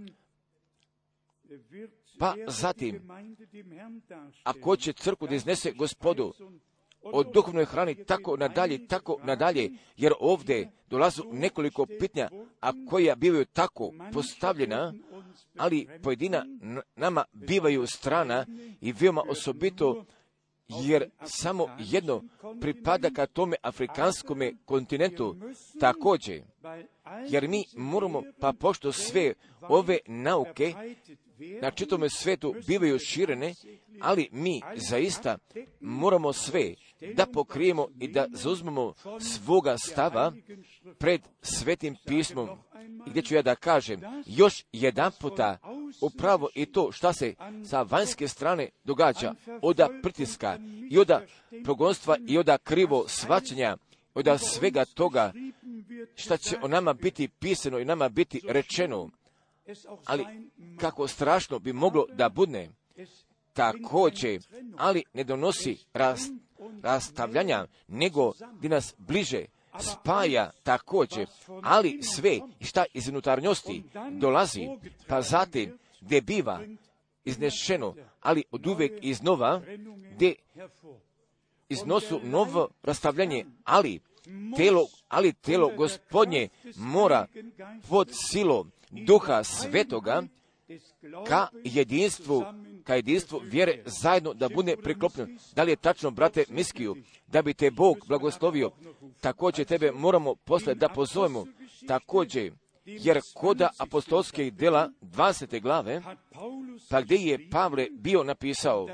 pa zatim, ako će crkvu da iznese Gospodu od duhovnoj hrani, tako nadalje, tako nadalje, jer ovdje dolazu nekoliko pitanja, a koja bivaju tako postavljena, ali pojedina nama bivaju strana i veoma osobito, jer samo jedno pripada ka tome afrikanskome kontinentu također, jer mi moramo, pa pošto sve ove nauke na čitome svetu bivaju širene, ali mi zaista moramo sve da pokrijemo i da zauzmemo svoga stava pred Svetim pismom. I gdje ću ja da kažem još jedan puta upravo i to šta se sa vanjske strane događa, oda pritiska i oda progonstva i oda krivo shvaćanja, oda svega toga šta će o nama biti pisano i nama biti rečeno. Ali kako strašno bi moglo da budne, također, ali ne donosi rast, rastavljanja, nego di nas bliže spaja također, ali sve šta iz unutarnjosti dolazi, pa zatim gdje biva iznešeno, ali od uvijek iznova, gdje iznosu novo rastavljanje, ali telo, ali telo Gospodnje mora pod silom Duha Svetoga ka jedinstvu, ka jedinstvu vjere zajedno da bude priklopljeno. Da li je tačno, brate Miskiju, da bi te Bog blagoslovio, također tebe moramo posle da pozovemo, također, jer koda apostolskih dela dvadesete glave, pa gdje je Pavle bio napisao,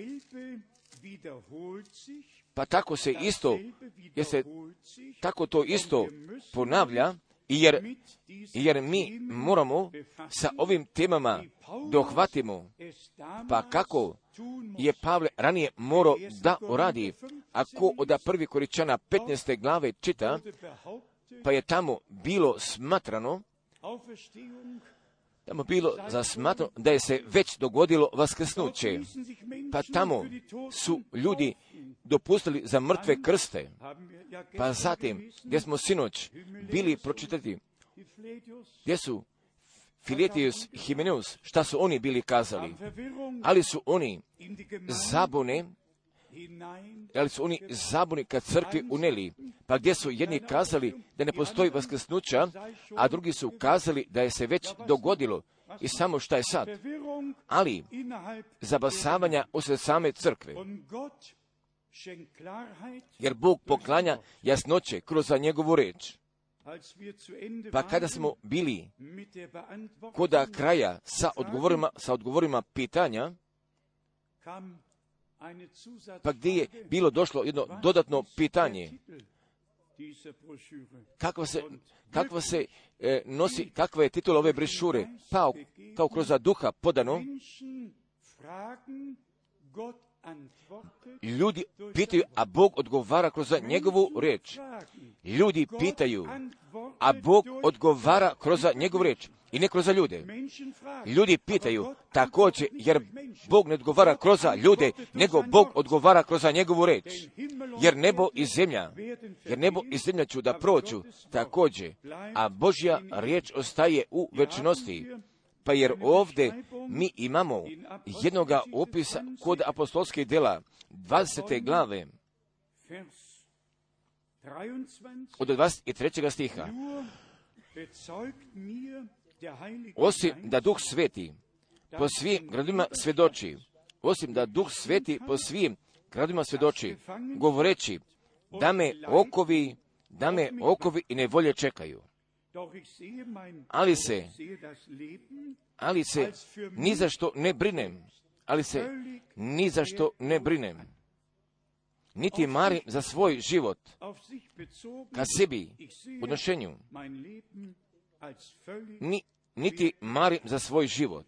pa tako se isto, jer se tako to isto ponavlja, jer, jer mi moramo sa ovim temama dohvatimo, pa kako je Pavle ranije morao da uradi, ako od prvi Koričana petnaeste glave čita, pa je tamo bilo smatrano, tamo bilo zasmatrano da je se već dogodilo vaskrsnuće, pa tamo su ljudi dopustili za mrtve krste, pa zatim, gdje smo sinoć bili pročitati, gdje su Filetijus i Himeneus, šta su oni bili kazali, ali su oni zabune, ali su oni zabuni kad crkvi uneli, pa gdje su jedni kazali da ne postoji vaskrsnuća, a drugi su kazali da je se već dogodilo i samo šta je sad, ali zabasavanja usred same crkve, jer Bog poklanja jasnoće kroz njegovu reč. Pa kada smo bili koda kraja sa odgovorima, sa odgovorima pitanja, pa gdje je bilo došlo jedno dodatno pitanje, kakva se, kakva se e, nosi, kakva je titula ove brošure, pa kao kroz duha podano, ljudi pitaju, a Bog odgovara kroz njegovu reč. Ljudi pitaju, a Bog odgovara kroz njegovu reč i ne kroz ljude. Ljudi pitaju također, jer Bog ne odgovara kroz ljude, nego Bog odgovara kroz njegovu reč. Jer nebo i zemlja, jer nebo i zemlja ću da prođu također, a Božja riječ ostaje u večnosti. Pa jer ovdje mi imamo jednoga opisa kod apostolskih dela dvadesete glave od dvadeset trećeg stiha. Osim da Duh Sveti po svim gradovima svjedoči, osim da Duh Sveti po svim gradovima svjedoči, govoreći da me okovi, da me okovi i nevolje čekaju. Ali se, ali se ni za što ne brinem, ali se ni za što ne brinem. Niti marim za svoj život ka sebi u odnošenju, ni, niti marim za svoj život.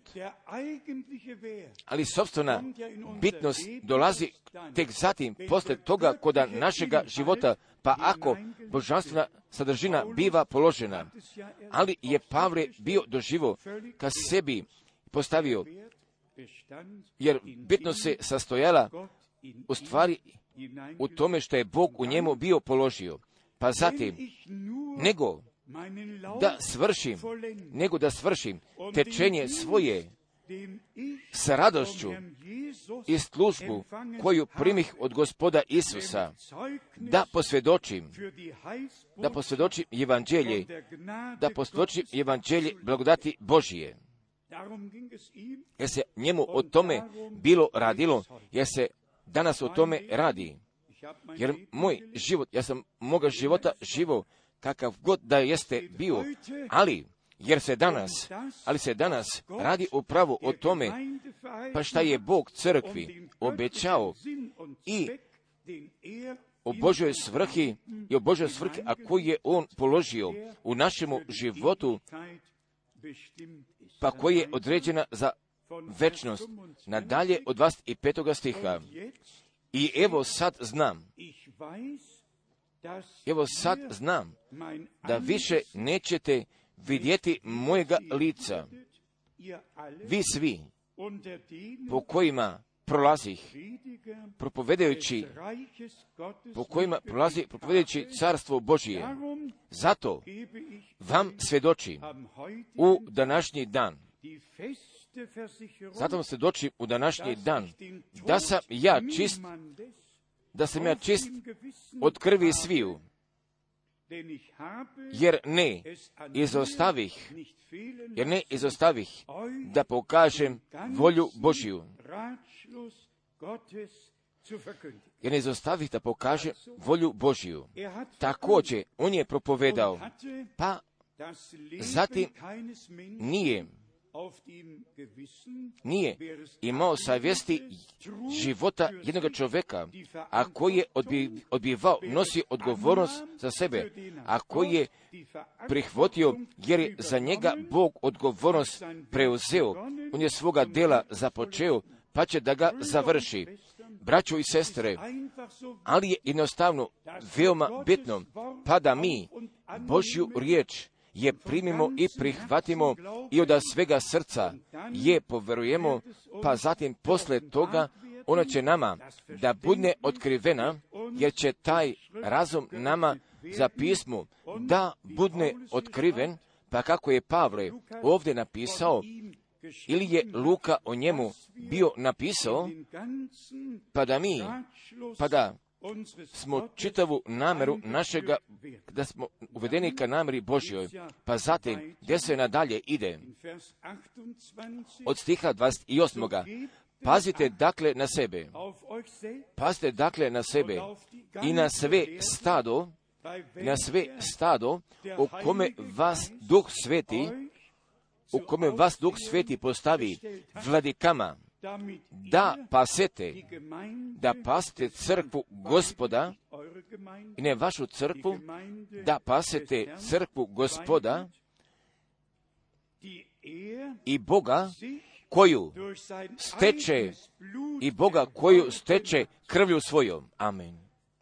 Ali sopstvena bitnost dolazi tek zatim, posle toga koda našega života, pa ako božanstvena sadržina biva položena. Ali je Pavle bio doživo ka sebi postavio, jer bitnost se sastojala u stvari u tome što je Bog u njemu bio položio. Pa zatim, nego da svršim, nego da svršim tečenje svoje sa radošću i službu koju primih od Gospoda Isusa, da posvjedočim, da posvjedočim evanđelje, da posvjedočim evanđelje blagodati Božije. Jer se njemu o tome bilo radilo, jer se danas o tome radi. Jer moj život, ja sam moga života živo kakav god da jeste bio, ali jer se danas, ali se danas radi upravo o tome, pa šta je Bog crkvi obećao i o Božoj svrhi i o Božoj svrhi, a koju je On položio u našemu životu, pa koja je određena za večnost. Nadalje od dvadeset petog stiha. I evo sad znam, evo sad znam, da više nećete vidjeti mojega lica, vi svi, po kojima prolazih, propovedajući, po kojima prolazi, propovedajući carstvo Božije. Zato vam svjedočim u današnji dan, zato vam svjedočim u današnji dan, da sam ja čist, da sam ja čist od krvi sviju, jer ne izostavih, jer ne izostavih da pokažem volju Božju. Jer ne izostavih da pokažem volju Božju. Također, on je propovedao, pa zatim nije, nije imao savjesti života jednog čovjeka, a koji je odbivao, nosi odgovornost za sebe, a koji je prihvatio, jer je za njega Bog odgovornost preuzeo. On je svoga dela započeo, pa će da ga završi. Braćo i sestre, ali je jednostavno veoma bitno, pa da mi Božju riječ je primimo i prihvatimo i od svega srca je poverujemo, pa zatim posle toga ona će nama da bude otkrivena, jer će taj razum nama za pismu da bude otkriven, pa kako je Pavle ovdje napisao, ili je Luka o njemu bio napisao, pa da mi, pa da smo čitavu nameru našega, da smo uvedeni ka nameri Božjoj, pa zatim, gdje se nadalje ide, od stiha dvadeset osam. Pazite dakle na sebe, pazite dakle na sebe i na sve stado, na sve stado u kome vas Duh Sveti, u kome vas Duh Sveti postavi vladikama, da pasete, da pasete crkvu Gospoda, i ne vašu crkvu, da pasete crkvu Gospoda i Boga koju steče, i Boga koju steče krvlju svojom. Amen.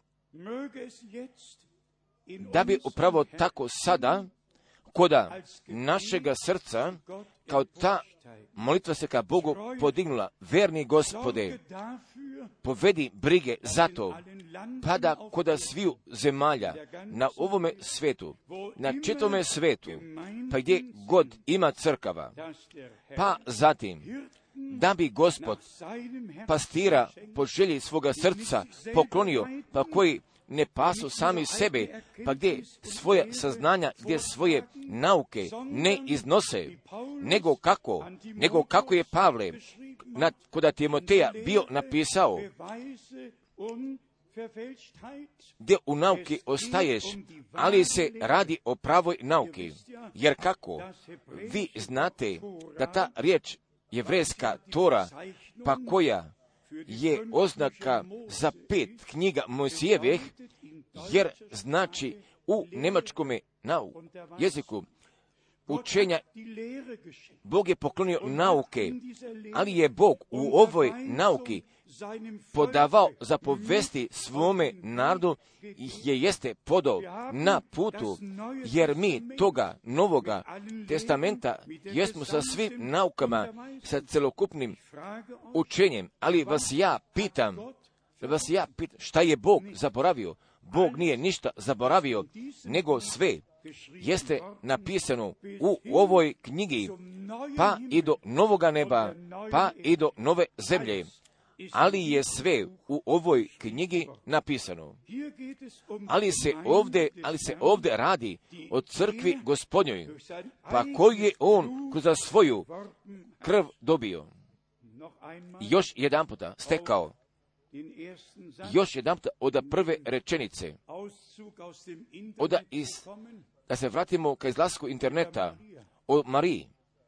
Da bi upravo tako sada, koda našega srca, kao ta molitva se ka Bogu podignula, verni Gospode, povedi brige za to, pa da koda sviju zemalja na ovome svetu, na čitome svetu, pa gdje god ima crkava, pa zatim, da bi Gospod pastira po želji svoga srca poklonio, pa koji ne pasu sami sebe, pa gdje svoje saznanja, gdje svoje nauke ne iznose, nego kako, nego kako je Pavle na, kod Timoteja bio napisao, gdje u nauki ostaješ, ali se radi o pravoj nauki, jer kako, vi znate da ta riječ jevrejska Tora, pa koja je oznaka za pet knjiga Mojsijevih, jer znači u njemačkome nau jeziku učenja, Bog je poklonio nauke, ali je Bog u ovoj nauki podavao za povesti svome narodu, ih je jeste podao na putu, jer mi toga novoga testamenta jesmo sa svim naukama, sa celokupnim učenjem, ali vas ja pitam, vas ja pitam, šta je Bog zaboravio? Bog nije ništa zaboravio, nego sve jeste napisano u ovoj knjigi, pa i do novoga neba, pa i do nove zemlje. Ali je sve u ovoj knjigi napisano. Ali se ovdje, ali se ovdje radi o crkvi Gospodnjoj, pa koju je on kroz svoju krv dobio. Još jedan puta stekao. Još jedan puta od prve rečenice. Oda iz, da se vratimo ka izlasku interneta, o Mariji.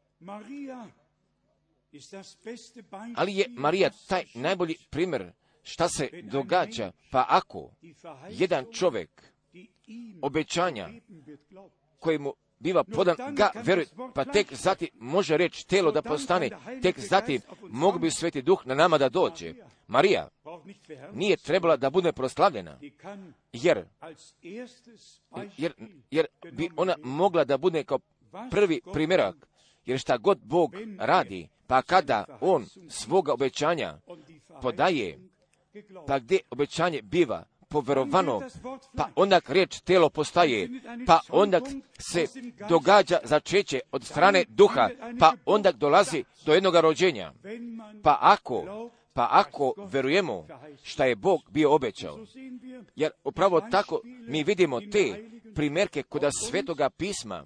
Ali je Marija taj najbolji primjer šta se događa, pa ako jedan čovjek obećanja koji mu biva podan ga veruje, pa tek zatim može reći tijelo da postane, tek zatim mogu bi Sveti Duh na nama da dođe. Marija nije trebala da bude proslavljena, jer, jer, jer bi ona mogla da bude kao prvi primjerak, jer šta god Bog radi, pa kada On svoga obećanja podaje, pa gdje obećanje biva poverovano, pa onda riječ tijelo postaje, pa onda se događa začeće od strane Duha, pa onda dolazi do jednoga rođenja. Pa ako, pa ako verujemo šta je Bog bio obećao, jer upravo tako mi vidimo te primjerke kod Svetoga pisma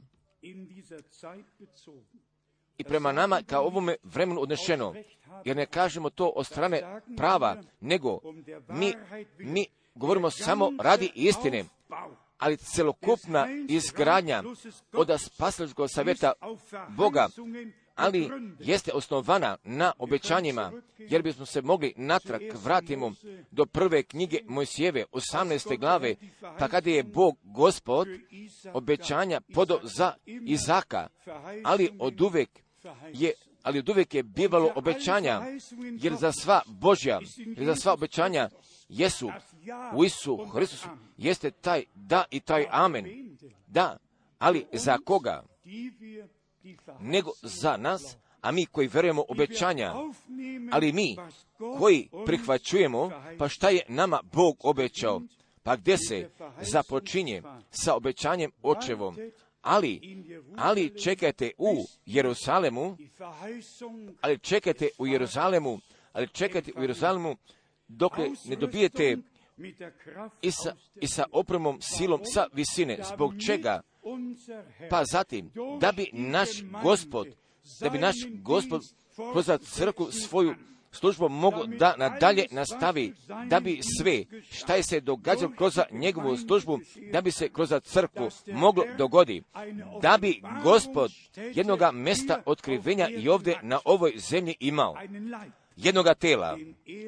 i prema nama kao ovome vremenu odnešeno, jer ne kažemo to od strane prava, nego mi, mi govorimo samo radi istine, ali celokupna izgradnja od spasiteljskog savjeta Boga, ali jeste osnovana na obećanjima, jer bismo se mogli natrag vratimo do prve knjige Mojsijeve, osamnaeste glave, pa kada je Bog Gospod obećanja podao za Izaka, ali od uvek je ali od uvijek je bivalo obećanja, jer za sva Božja, jer za sva obećanja jesu u Isusu Hristusu, jeste taj da i taj amen. Da, ali za koga? Nego za nas, a mi koji verujemo obećanja, ali mi koji prihvaćujemo, pa šta je nama Bog obećao? Pa gdje se započinje sa obećanjem očevom? Ali, ali čekajte u Jerusalemu, ali čekajte u Jeruzalemu, ali čekajte u Jeruzalemu, dokle ne dobijete i sa, i sa opremom, silom, sa visine. Zbog čega? Pa zatim, da bi naš Gospod, da bi naš Gospod kroz crkvu svoju službu mogu da nadalje nastavi, da bi sve šta je se događalo kroz njegovu službu, da bi se kroz crkvu moglo dogodi, da bi Gospod jednoga mjesta otkrivenja i ovdje na ovoj zemlji imao, jednoga tela,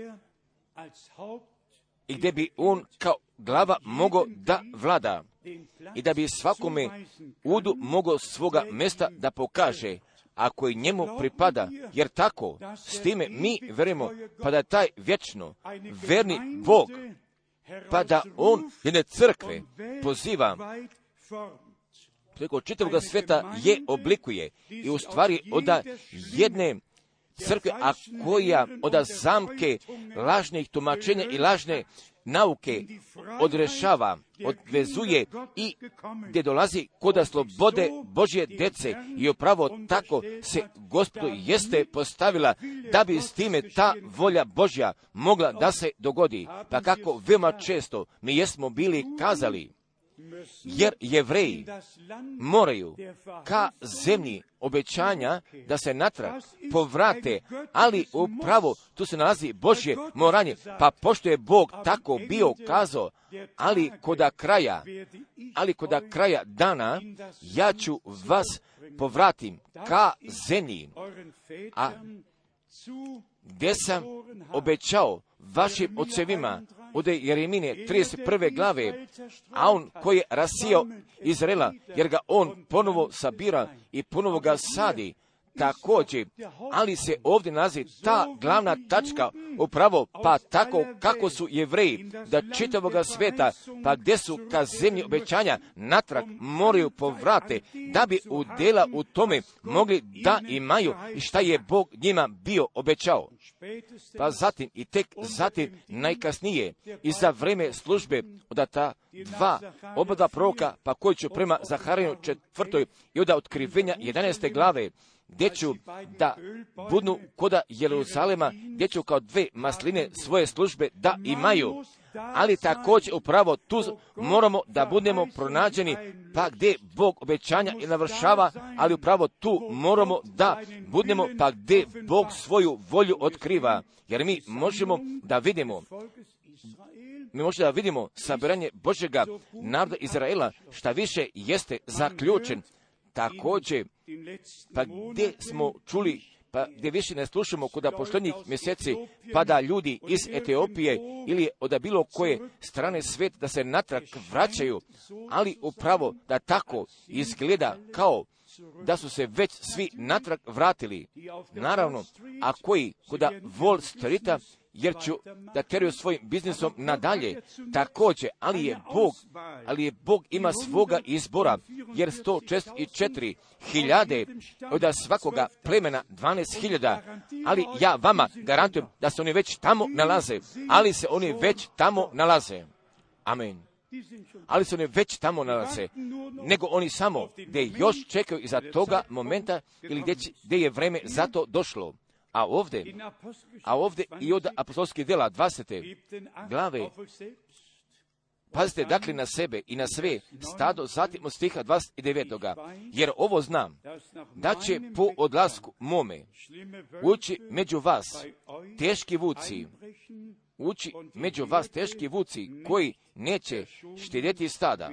i gdje bi on kao glava mogao da vlada, i da bi svakome udu mogao svoga mjesta da pokaže, ako i njemu pripada, jer tako, s time mi verujemo, pa da taj vječno, verni Bog, pa da on jedne crkve poziva, preko čitavog sveta je oblikuje, i u stvari od jedne crkve, a koja od zamke lažnih tumačenja i lažne nauke odrešava, odvezuje i gdje dolazi kod slobode Božje djece, i upravo tako se Gospodu jeste postavila da bi s time ta volja Božja mogla da se dogodi. Pa kako veoma često mi jesmo bili kazali, jer Jevreji moraju ka zemlji obećanja da se natrag povrate, ali upravo tu se nalazi Božje moranje, pa pošto je Bog tako bio kazao, ali koda kraja, ali koda kraja dana ja ću vas povratim ka zemlji, a gdje sam obećao vašim ocevima, od Jeremije trideset prve glave, a on koji je rasijao Izraela, jer ga on ponovo sabira i ponovo ga sadi, također, ali se ovdje nalazi ta glavna tačka, upravo pa tako kako su Jevreji da čitavoga sveta, pa gdje su ka zemlji obećanja natrag moraju povrate, da bi udjela u tome mogli da imaju i šta je Bog njima bio obećao. Pa zatim i tek zatim najkasnije i za vreme službe od ta dva oba dva proroka, pa koji ću prema Zahariju četvrtoj i od otkrivenja jedanaeste glave, gdje ću da budu koda Jeruzalema, gdje ću kao dve masline svoje službe da imaju, ali također upravo tu moramo da budemo pronađeni, pa gdje Bog obećanja i navršava, ali upravo tu moramo da budemo, pa gdje Bog svoju volju otkriva, jer mi možemo da vidimo, mi možemo da vidimo sabiranje Božjega naroda Izraela, šta više jeste zaključen, također, pa gdje smo čuli, pa gdje više ne slušamo kod posljednjih mjeseci, pa da ljudi iz Etiopije ili od bilo koje strane svijeta da se natrag vraćaju, ali upravo da tako izgleda kao da su se već svi natrag vratili. Naravno, a koji kod Wall Streeta, jer ću da teraju svojim biznisom nadalje, također, ali je Bog, ali je Bog ima svoga izbora, jer sto šezdeset četiri hiljade od svakoga plemena dvanaest hiljada, ali ja vama garantujem da se oni već tamo nalaze, ali se oni već tamo nalaze. Amen. Ali se oni već tamo nalaze, nego oni samo gdje još čekaju iza toga momenta ili gdje, će, gdje je vreme za to došlo. A ovdje, a ovdje i od apostolskih djela dvadesete glave, pazite dakle na sebe i na sve stado, zatim od stiha dvadeset devetog Jer ovo znam, da će po odlasku mome ući među vas teški vuci, ući među vas teški vuci koji neće štedjeti stada.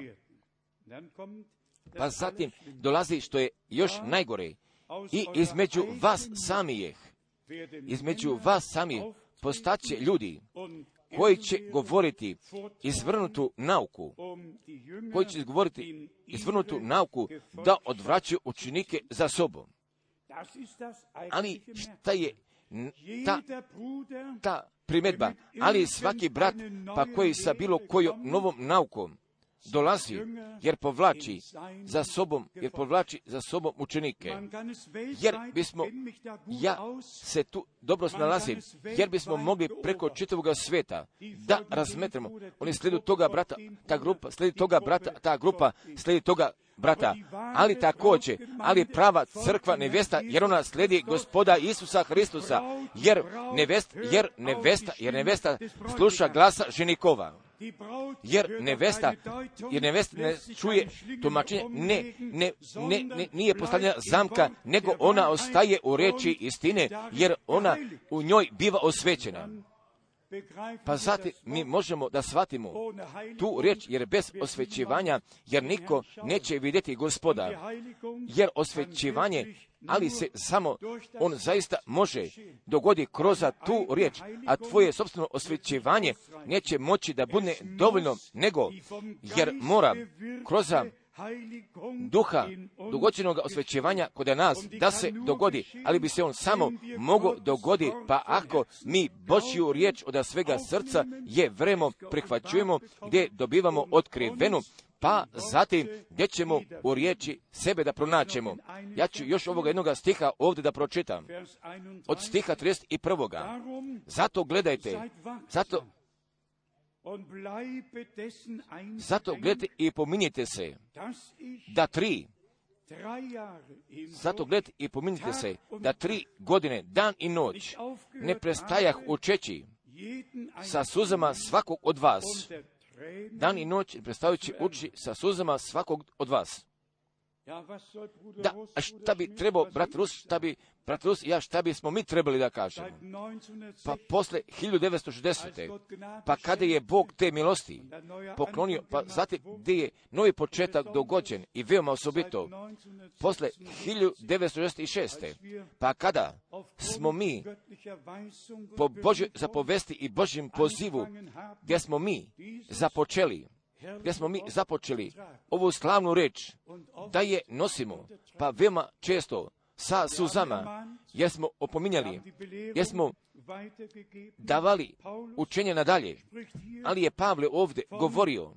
Pa zatim dolazi što je još najgore, i između vas samijeh, između vas samih postaće ljudi koji će govoriti izvrnutu nauku, koji će govoriti izvrnutu nauku da odvraćaju učenike za sobom. Ali šta je ta, ta primjedba? Ali svaki brat, pa koji sa bilo kojom novom naukom dolazi, jer povlači za sobom, jer povlači za sobom učenike. Jer bismo, ja se tu dobro snalazim, jer bismo mogli preko čitavog svijeta da razmetramo. Oni slijedu toga brata, ta grupa, slijedi toga brata, ta grupa slijedi toga brata, ali također, ali prava crkva nevesta, jer ona slijedi Gospoda Isusa Hristusa, jer nevesta, jer nevesta, jer nevesta sluša glasa ženikova. Jer nevesta, jer nevesta ne čuje tumačenje, ne, ne, ne, ne, nije postavljena zamka, nego ona ostaje u riječi istine, jer ona u njoj biva osvećena. Pa zatim mi možemo da shvatimo tu riječ, jer bez osvećivanja, jer niko neće vidjeti Gospoda, jer osvećivanje, ali se samo on zaista može dogodi kroz tu riječ, a tvoje sopstveno osvećivanje neće moći da bude dovoljno, nego jer mora kroz duha dogođenog osvećivanja kod nas da se dogodi, ali bi se on samo mogao dogodi, pa ako mi Božju riječ od svega srca je vremo prihvaćujemo, gdje dobivamo otkrivenu, pa zatim gdje ćemo u riječi sebe da pronaćemo. Ja ću još ovoga jednoga stiha ovdje da pročitam. Od stiha trideset prvog Zato gledajte, zato Zato gledajte i pominjite se da tri, zato gledajte i pominjite se da tri godine, dan i noć, ne prestajah učeći sa suzama svakog od vas. Dan i noć prestajući uči sa suzama svakog od vas. Da, a šta bi trebao, brat Rus, šta bi, brat Rus, ja šta bismo mi trebali da kažemo? Pa posle hiljadu devetsto šezdesete. Pa kada je Bog te milosti poklonio, pa zatim gdje je novi početak dogođen i veoma osobito, posle hiljadu devetsto šezdeset šeste. Pa kada smo mi po Božjoj zapovesti i Božjem pozivu, gdje smo mi započeli, gdje smo mi započeli ovu slavnu reč, da je nosimo, pa veoma često sa suzama, jer smo opominjali, jer smo davali učenje nadalje, ali je Pavle ovdje govorio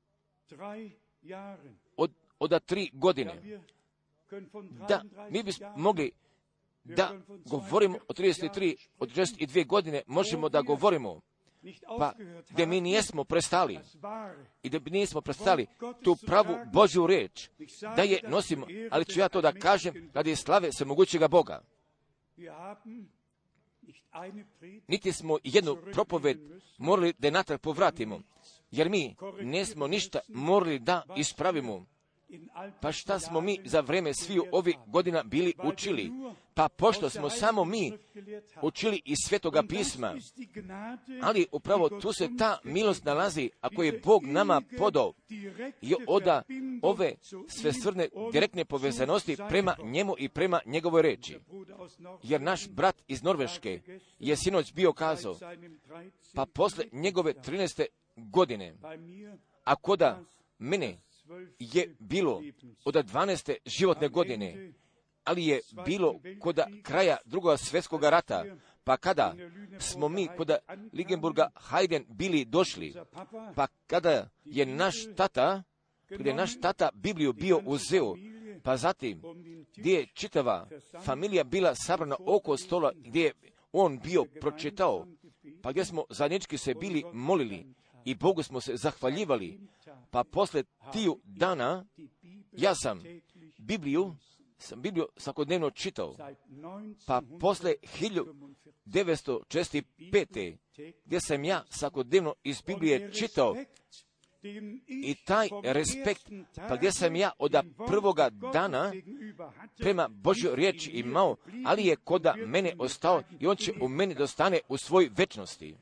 od, od tri godine, da mi bismo mogli da govorimo o trideset tri, od šezdeset dvije godine možemo da govorimo, pa gdje mi nijesmo prestali i da bi nismo prestali tu pravu Božju riječ, da je nosimo, ali ću ja to da kažem radi slave svemogućega Boga. Niti smo jednu propoved morali da natrag povratimo, jer mi nismo ništa morali da ispravimo, Pa šta smo mi za vrijeme svih ovih godina bili učili? Pa pošto smo samo mi učili iz Svetoga pisma, ali upravo tu se ta milost nalazi, ako je Bog nama podao i oda ove sve svrne direktne povezanosti prema njemu i prema njegovoj reči. Jer naš brat iz Norveške je sinoć bio kazao, pa posle njegove trinaeste godine, a koda mene je bilo od dvanaeste životne godine, ali je bilo kod kraja drugog svjetskog rata, pa kada smo mi kod Ligenburga Heiden bili došli, pa kada je naš tata, kada je naš tata Bibliju bio uzeo, pa zatim gdje je čitava familija bila sabrana oko stola, gdje je on bio pročitao, pa gdje smo zajednički se bili molili i Bogu smo se zahvaljivali, pa posle tiju dana ja sam Bibliju, sam Bibliju svakodnevno čitao, pa posle hiljadu devetsto šezdeset pete gdje sam ja svakodnevno iz Biblije čitao, i taj respekt, pa gdje sam ja od prvoga dana prema Božjoj riječi imao, ali je koda mene ostao i on će u meni dostane u svoj večnosti.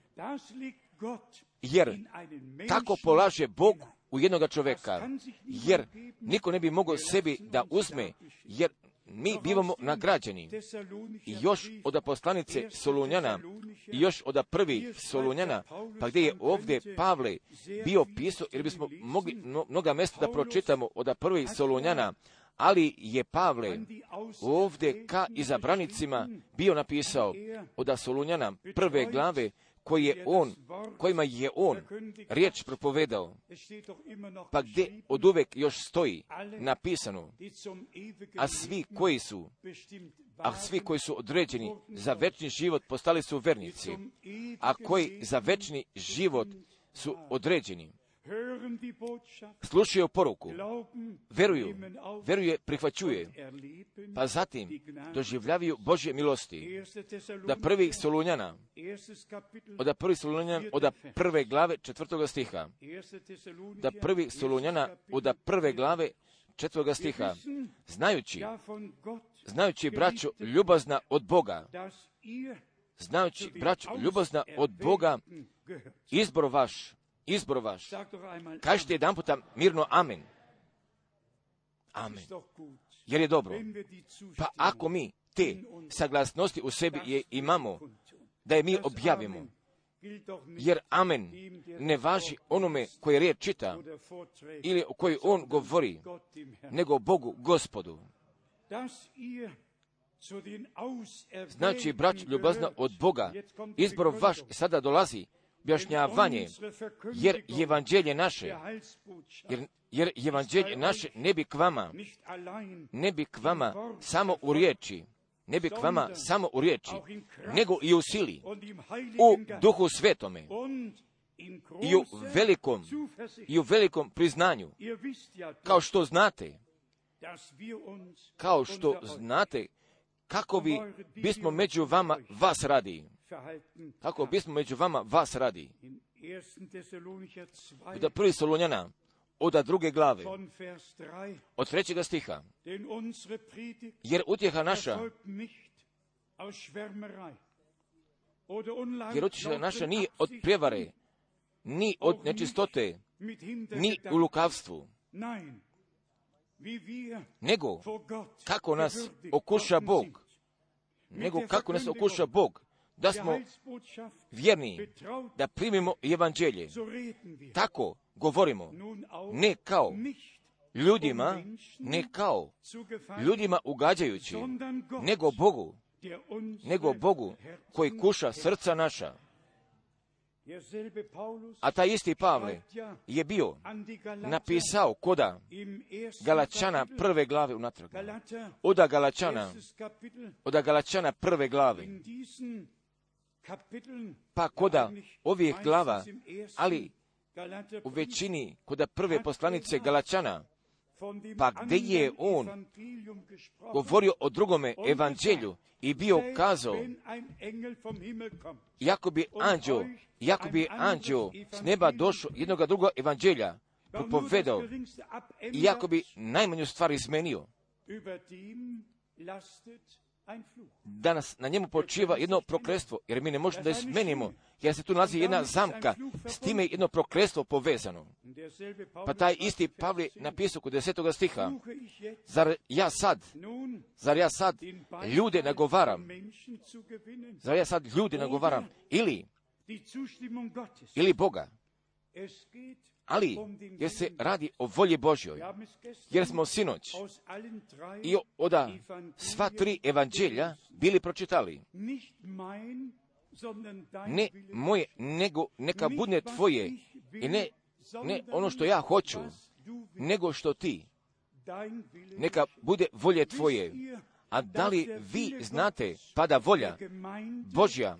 Jer tako polaže Bog u jednoga čovjeka, jer niko ne bi mogao sebi da uzme, jer mi bivamo nagrađeni. I još od poslanice Solunjana, i još od prvi Solunjana, pa gdje je ovdje Pavle bio pisao, jer bismo mogli mnoga mjesta da pročitamo od prvi Solunjana, ali je Pavle ovdje ka izabranicima bio napisao od Solunjana prve glave, koji je on, kojima je on riječ propovedao, pa gdje od uvek još stoji napisano, a svi koji su, a svi koji su određeni za večni život postali su vernici, a koji za večni život su određeni. Slušaju poruku, veruju, veruje, prihvaćuje, pa zatim doživljavaju Božje milosti. Da prvih Solunjana, od prvih Solunjana, od prve glave četvrtoga stiha, da prvih Solunjana, od prve glave četvrtoga stiha, znajući, znajući braćo ljubazna od Boga, znajući braćo ljubazna od Boga, izbor vaš, izbor vaš. Kažite jedan puta mirno amen. Amen. Jer je dobro. Pa ako mi te saglasnosti u sebi je imamo, da je mi objavimo, jer amen ne važi onome koji riječ čita ili o kojoj on govori, nego Bogu Gospodu. Znači, brać ljubazna od Boga, izbor vaš sada dolazi, objašnjavanje, jer evanđelje naše, jer, jer evanđelje naše ne bi k vama, ne bi k vama samo u riječi, ne bi k vama samo u riječi, nego i u sili, u duhu svetome, i u velikom, i u velikom priznanju, kao što znate, kao što znate, kako bi bismo među vama vas radi. Kako bismo među vama vas radi. Od prvi Solunjana, od druge glave, od trećega stiha. Jer utjeha naša, jer utjeha naša nije od prijevare, ni od nečistote, ni u lukavstvu, nego kako nas okuša Bog, nego kako nas okuša Bog, da smo vjerni, da primimo evanđelje. Tako govorimo, ne kao ljudima, ne kao ljudima ugađajući, nego Bogu, nego Bogu koji kuša srca naša. A taj isti Pavle je bio napisao koda Galačana prve glave unatrag. Oda Galačana, oda Galačana prve glave. Pa koda ovih glava, ali u većini koda prve poslanice Galačana, pa gdje je on govorio o drugome evanđelju i bio kazao, jako bi anđeo, jako bi anđeo s neba došao jednoga drugog evanđelja, propovedao, iako bi najmanju stvar izmenio, danas na njemu počiva jedno prokletstvo, jer mi ne možemo da izmenimo, jer se tu nalazi jedna zamka, s time je jedno prokletstvo povezano. Pa taj isti Pavle napisao kod desetoga stiha, zar ja sad, zar ja sad ljude nagovaram, zar ja sad ljude nagovaram, ili, ili Boga, ali jer se radi o volji Božjoj, jer smo sinoć i od sva tri evanđelja bili pročitali. Ne moje, nego neka bude tvoje, i ne, ne ono što ja hoću, nego što ti. Neka bude volje tvoje. A da li vi znate, pa da volja Božja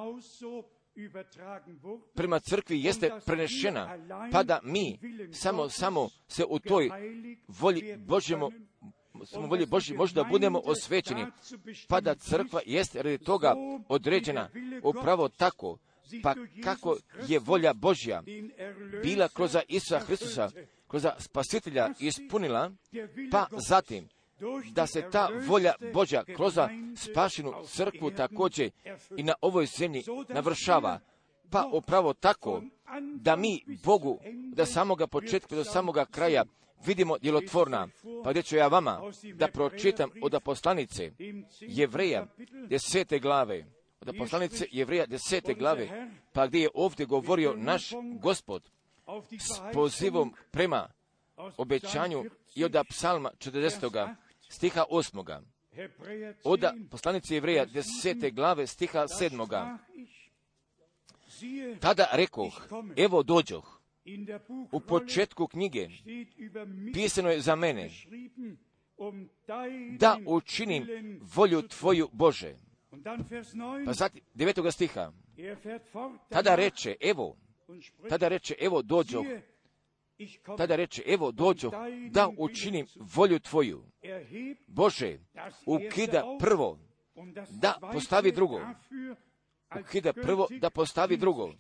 prema crkvi jeste prenešena, pa da mi samo, samo se u toj volji Božjemu, smo volji Božji možda budemo osvećeni, pa da crkva jeste radi toga određena upravo tako, pa kako je volja Božja bila kroz Isusa Hristusa, kroz Spasitelja ispunila, pa zatim da se ta volja Božja kroz spašenu crkvu također i na ovoj zemlji navršava, pa upravo tako da mi Bogu da samoga početka do samoga kraja vidimo djelotvorna. Pa gdje ću ja vama da pročitam od poslanice Jevreja desete glave, od poslanice Jevreja desete glave, pa gdje je ovdje govorio naš Gospod s pozivom prema obećanju i od psalma četrdesetog stiha osmoga, od poslanice Jevreja desete glave stiha sedmoga. Tada rekoh, evo dođoh. U početku knjige pisano je za mene da učinim volju tvoju, Bože. Pa zatim devetoga stiha. Tada reče, evo, tada reče, evo dođoh. Tada reče, evo dođoh da učinim volju tvoju. Bože, ukida prvo da postavi drugo. Ukida prvo da postavi drugo.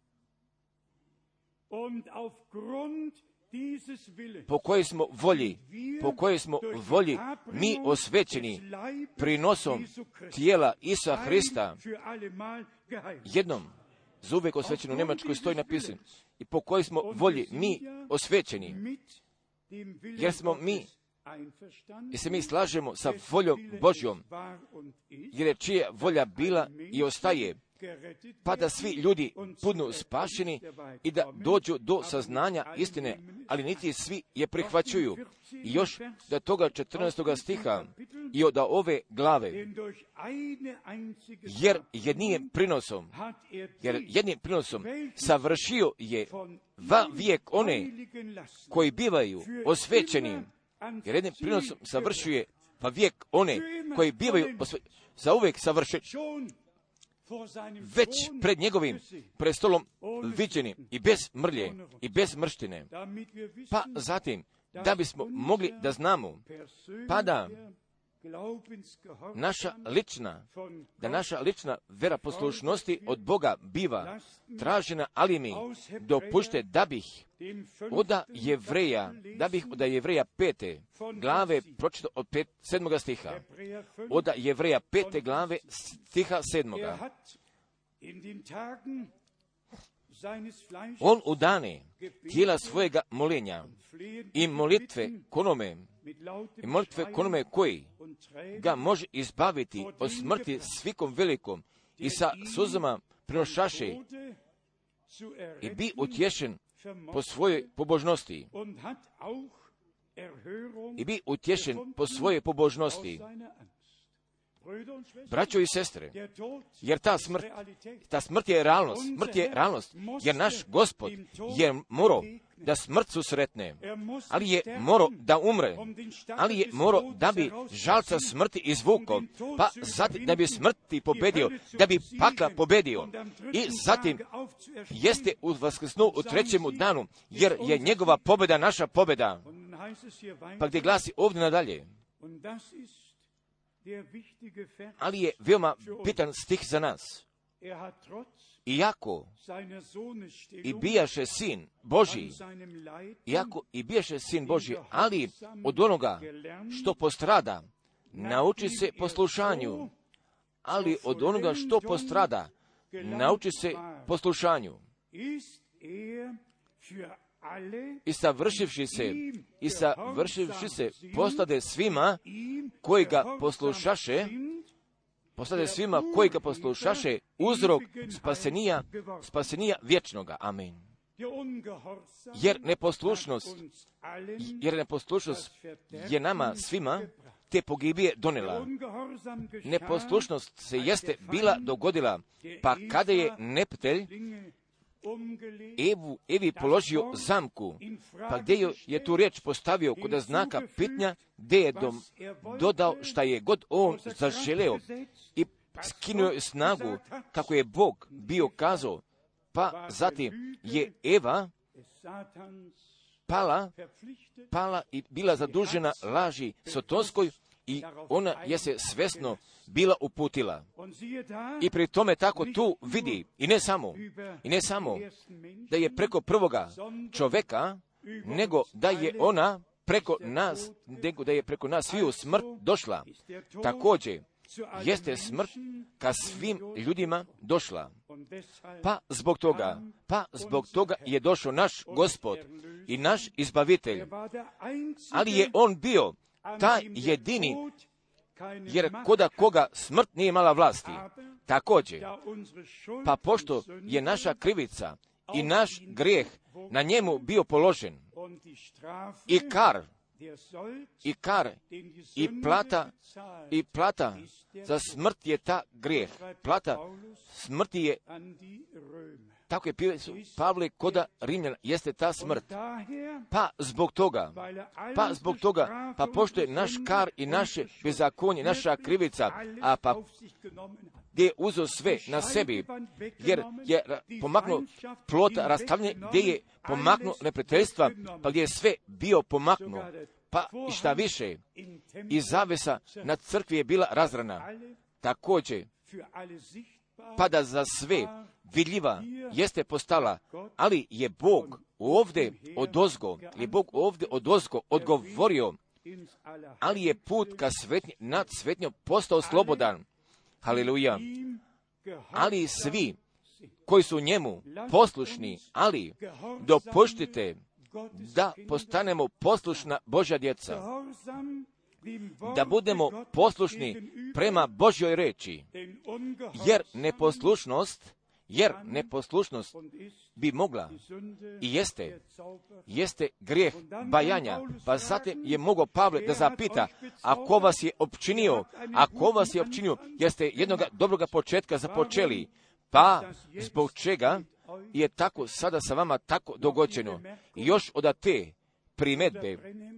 Po kojoj smo volji, po kojoj smo volji mi osvećeni prinosom tijela Isusa Hrista, jednom za uvijek osvećeno u Njemačkoj stoji napisano, i po kojoj smo volji mi osvećeni, jer smo mi, jer se mi slažemo sa voljom Božjom, jer je čija volja bila i ostaje, pa da svi ljudi budu spašeni i da dođu do saznanja istine, ali niti svi je prihvaćuju. I još do toga četrnaestoga stiha i od ove glave, jer jednim prinosom, jer jednim prinosom savršio je va vijek one koji bivaju osvećeni, jer jednim prinosom savršuje va vijek one koji bivaju osvećeni, za uvijek savršeni, već pred njegovim prestolom viđeni i bez mrlje i bez mrštine. Pa zatim, da bismo mogli da znamo, pa da naša lična, da naša lična vera poslušnosti od Boga biva tražena, ali mi dopušte da bih oda Jevreja, da bih oda Jevreja pete glave pročitao od pet, sedmoga stiha. Oda Jevreja pete glave stiha sedmoga. On u dane tijela svojega molenja i molitve konome, i molitve konome koji ga može izbaviti od smrti svikom velikom i sa suzama prinošaše i bi utješen po svojoj pobožnosti. I bi utješen po svojoj pobožnosti. Braćo i sestre, jer ta smrt, ta smrt je realnost, smrt je realnost, jer naš Gospod je morao da smrt susretne, ali je morao da umre, ali je morao da bi žalca smrti izvukao, pa zatim da bi smrti pobedio, da bi pakla pobedio, i zatim jeste uskrsnuo u trećemu danu, jer je njegova pobjeda naša pobjeda. Pa gdje glasi ovdje nadalje, ali je veoma bitan stih za nas. iako i bijaše sin Božji, iako i bijaše sin Božji, ali od onoga što postrada, nauči se poslušanju, ali od onoga što postrada, nauči se poslušanju. I savršivši se, i savršivši se, postade svima koji ga poslušaše, postade svima koji ga poslušaše uzrok spasenija, spasenija vječnoga. Amen. Jer neposlušnost, jer neposlušnost je nama svima te pogibije donela. Neposlušnost se jeste bila dogodila, pa kada je neptelj Evu, Evi položio zamku, pa gdje je tu riječ postavio kod znaka pitnja, gdje je dom, dodao šta je god on zaželeo i skinuo je snagu, kako je Bog bio kazao, pa zatim je Eva pala, pala i bila zadužena laži sotonskoj i ona je se svesno bila uputila. I pri tome tako tu vidi, i ne samo, i ne samo da je preko prvoga čoveka, nego da je ona preko nas, nego da je preko nas sviju smrt došla. Također, jeste smrt ka svim ljudima došla. Pa zbog toga, pa zbog toga je došao naš Gospod i naš izbavitelj. Ali je on bio taj jedini, jer koda koga smrt nije imala vlasti. Također, pa pošto je naša krivica i naš grijeh na njemu bio položen, i kar, i kar, i plata, i plata za smrt je ta grijeh. Plata smrti je, tako je Pavle koda Rimljana, jeste ta smrt. Pa zbog toga, pa zbog toga, pa pošto je naš kar i naše bezakonje, naša krivica, a pa gdje je uzeo sve na sebi, jer je pomaknuo plota rastavljanje, gdje je pomaknuo neprijateljstva, pa gdje je sve bio pomaknuo. Pa i šta više, i zavesa na crkvi je bila razrana. Također, pa da za sve vidljiva jeste postala, ali je Bog ovdje odozgo, je Bog ovdje odozgo odgovorio, ali je put ka svetnji, nad svetnjom postao slobodan. Haleluja. Ali svi koji su njemu poslušni, ali dopuštite da postanemo poslušna Božja djeca, da budemo poslušni prema Božjoj reči, jer neposlušnost, jer neposlušnost bi mogla i jeste, jeste grijeh bajanja. Pa zatim je mogao Pavle da zapita, ako vas je opčinio, ako vas je opčinio, jeste jednoga dobroga početka započeli, pa zbog čega je tako sada sa vama tako dogođeno. I još od te primedbe,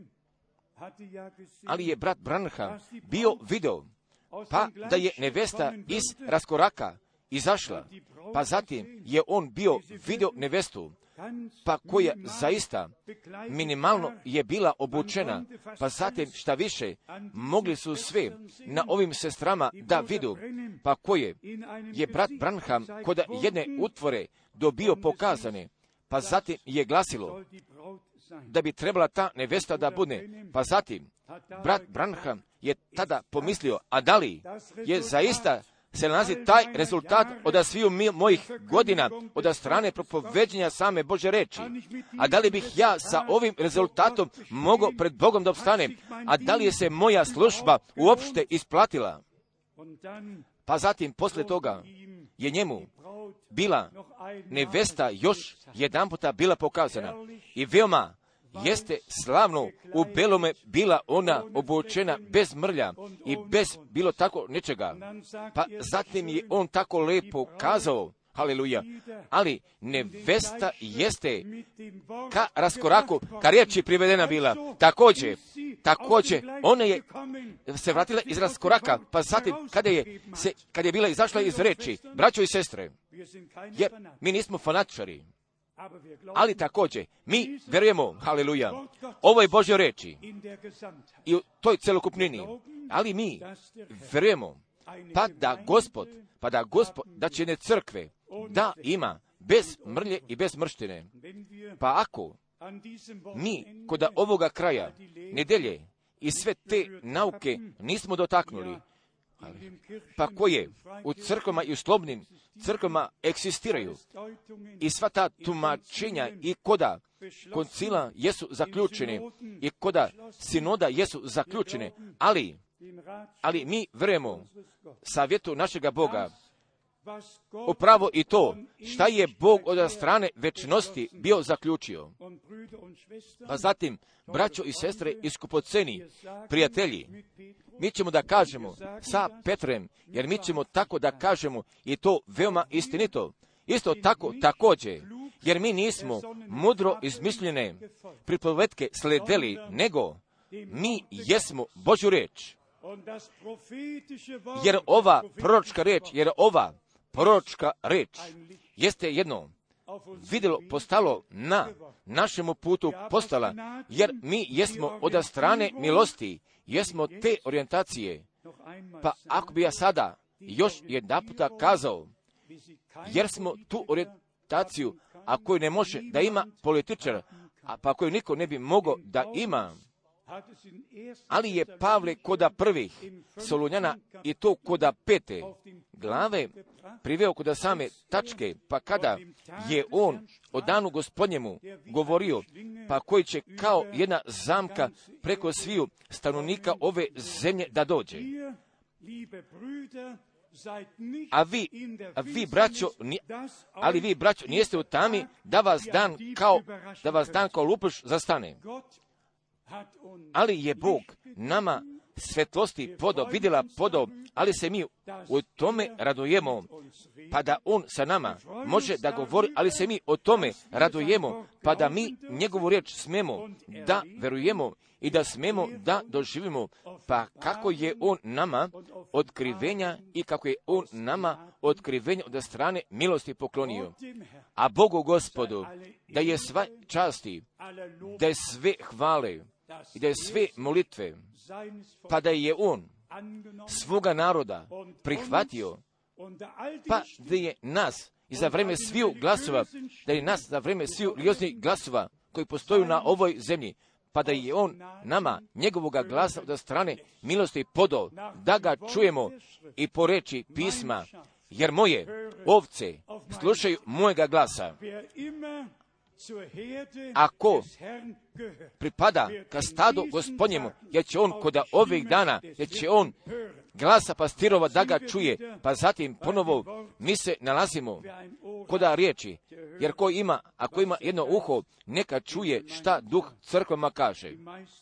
ali je brat Branham bio video, pa da je nevesta iz raskoraka izašla, pa zatim je on bio video nevestu, pa koja zaista minimalno je bila obučena, pa zatim šta više, mogli su sve na ovim sestrama da vidu, pa koje je brat Branham kod jedne utvore dobio pokazane, pa zatim je glasilo da bi trebala ta nevesta da bude, pa zatim brat Branham je tada pomislio, a da li je zaista se nalazi taj rezultat od sviju mojih godina, od strane propoveđenja same Božje reči. A da li bih ja sa ovim rezultatom mogao pred Bogom da opstanem? A da li je se moja služba uopšte isplatila? Pa zatim, posle toga, je njemu bila nevesta još jedan puta bila pokazana. I veoma jeste slavno u belome bila ona obučena bez mrlja i bez bilo tako nečega. Pa zatim je on tako lepo kazao, haleluja, ali nevesta jeste ka raskoraku, ka riječi privedena bila. Također, također, ona je se vratila iz raskoraka, pa zatim kada je, se, kada je bila izašla iz reči, braćo i sestre, jer mi nismo fanatičari, ali također, mi verujemo, haleluja, ovo je Božje reči i u toj celokupnini, ali mi verujemo pa da Gospod, pa da Gospod, da će ne crkve, da ima bez mrlje i bez mrštine. Pa ako mi kod ovoga kraja nedelje i sve te nauke nismo dotaknuli, pa koje u crkvama i u slobodnim crkvama eksistiraju i sva ta tumačenja i koda koncila jesu zaključene i koda sinoda jesu zaključene, ali, ali mi verujemo savjetu našega Boga, upravo i to šta je Bog od strane večnosti bio zaključio. Pa zatim, braćo i sestre i skupoceni, prijatelji, mi ćemo da kažemo sa Petrem, jer mi ćemo tako da kažemo i to veoma istinito. Isto tako, također, jer mi nismo mudro izmišljene pripovetke sledeli, nego mi jesmo Božju reč. Jer ova proročka reč, jer ova proročka reč jeste jedno vidjelo postalo na našemu putu postala, jer mi jesmo od strane milosti, jesmo te orijentacije. Pa ako bi ja sada još jedan puta kazao, jer smo tu orijentaciju, a koju ne može da ima političar, a pa koju niko ne bi mogao da ima, ali je Pavle koda prvih Solunjana i to koda pete glave priveo koda same tačke, pa kada je on o danu Gospodnjemu govorio, pa koji će kao jedna zamka preko sviju stanovnika ove zemlje da dođe. A vi, a vi braćo, ni, ali vi braćo nijeste u tami da vas dan kao, da vas dan kao lupuš zastane. Ali je Bog nama svetlosti podao, vidjela podao, ali se mi u tome radujemo, pa da on sa nama može da govori, ali se mi o tome radujemo, pa da mi njegovu riječ smemo da verujemo i da smemo da doživimo, pa kako je on nama otkrivenja i kako je on nama otkrivenja od strane milosti poklonio. A Bogu Gospodu da je sva časti, da je sve hvale i da je sve molitve, pa da je on svoga naroda prihvatio, pa da je nas i za vreme sviju glasova, da je nas za vreme sviju lioznih glasova koji postoju na ovoj zemlji, pa da je on nama njegovoga glasa od strane milosti podao, da ga čujemo i po reči pisma, jer moje ovce slušaju mojega glasa. Ako pripada ka stadu Gospodnjemu, jer će on koda ovih dana, jer će on glasa pastirova da ga čuje, pa zatim ponovo mi se nalazimo koda riječi, jer ko ima, ako ima jedno uho, neka čuje šta duh crkvama kaže.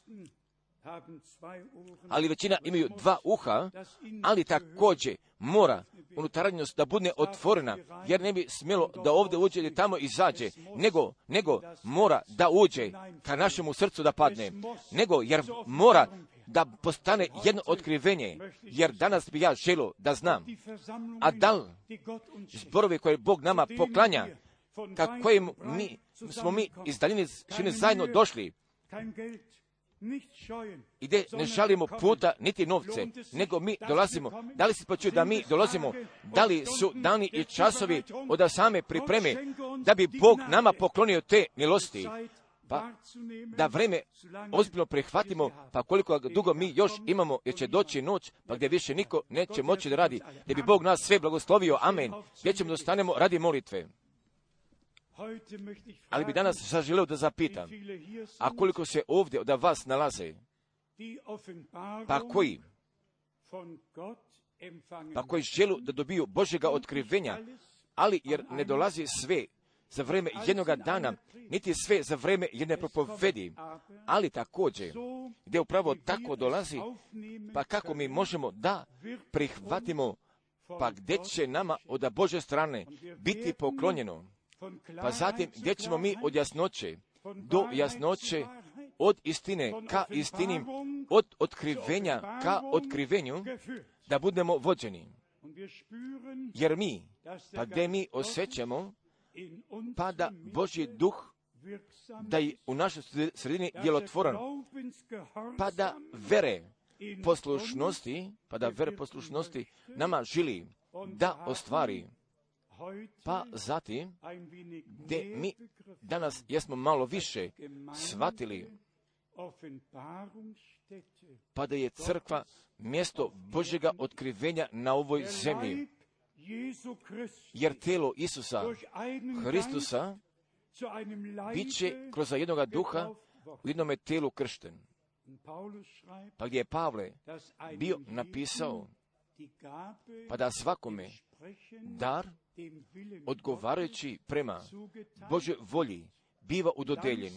Ali većina imaju dva uha, ali također mora unutarnjost da bude otvorena, jer ne bi smjelo da ovdje uđe ili tamo izađe, nego, nego mora da uđe ka našemu srcu da padne, nego jer mora da postane jedno otkrivenje, jer danas bi ja želio da znam, a da li zborovi koje Bog nama poklanja, ka kojim mi, smo mi iz daljine šine zajedno došli, i gdje ne žalimo puta niti novce, nego mi dolazimo. Da li se počuju da mi dolazimo, da li su dani i časovi od same pripreme, da bi Bog nama poklonio te milosti, pa da vreme ozbiljno prihvatimo, pa koliko dugo mi još imamo, jer će doći noć, pa gdje više niko neće moći da radi, gdje bi Bog nas sve blagoslovio, amen, gdje ćemo da stanemo radi molitve. Ali bi danas zaželeo da zapitam, a koliko se ovdje od vas nalaze, pa koji, pa koji želu da dobiju Božjega otkrivenja, ali jer ne dolazi sve za vreme jednoga dana, niti sve za vreme jedne propovedi, ali također, gdje upravo tako dolazi, pa kako mi možemo da prihvatimo, pa gdje će nama od Božje strane biti poklonjeno. Pa zatim, gdje ćemo mi od jasnoće do jasnoće, od istine ka istini, od otkrivenja ka otkrivenju, da budemo vođeni. Jer mi, pa gdje mi osjećamo, pa da Božji duh, da je u našoj sredini djelotvoran, pa da vere poslušnosti, pa da vere poslušnosti nama želi da ostvari. Pa zatim, gdje mi danas jesmo malo više shvatili, pa da je crkva mjesto Božjega otkrivenja na ovoj zemlji. Jer tijelo Isusa Hristusa bit će kroz jednoga duha u jednome tijelu kršten. Pa gdje je Pavle bio napisao, pa da svakome dar odgovarajući prema Božoj volji biva udodeljen.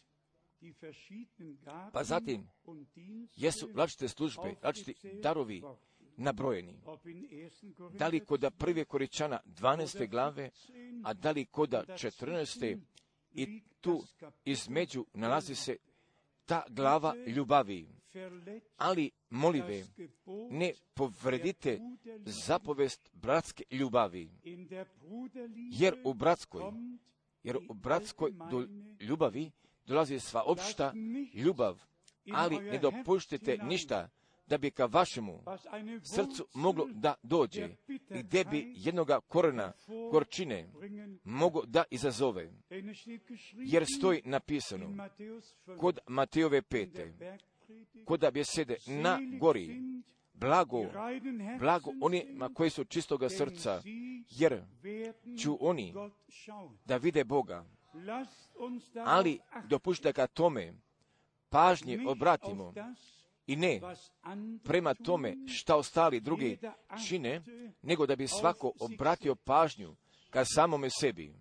Pa zatim jesu različite službe, različiti darovi nabrojeni. Da li kod prve Korinčana dvanaeste glave, a da li kod četrnaeste i tu između nalazi se ta glava ljubavi. Ali, molive, ne povredite zapovest bratske ljubavi, jer u bratskoj, jer u bratskoj do ljubavi dolazi sva opšta ljubav, ali ne dopuštite ništa da bi ka vašemu srcu moglo da dođe i gdje bi jednoga korena gorčine mogo da izazove. Jer stoji napisano kod Matejove pete, kod besede na gori, blago, blago onima koji su čistoga srca, jer ću oni da vide Boga. Ali dopušta ka tome pažnje obratimo i ne prema tome šta ostali drugi čine, nego da bi svako obratio pažnju ka samome sebi.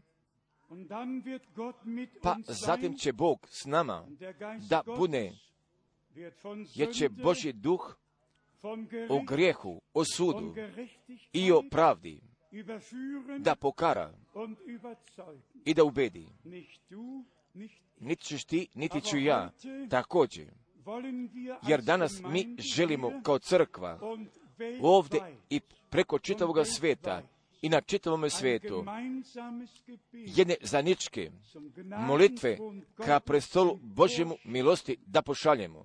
Pa zatim će Bog s nama da bude, jer će Božji duh o grijehu, o sudu i o pravdi da pokara i da ubedi. Niti ćeš ti, niti ću ja, također. Jer danas mi želimo kao crkva ovdje i preko čitavoga sveta i na čitavome svijetu jedne zajedničke molitve ka prestolu Božjemu milosti da pošaljemo.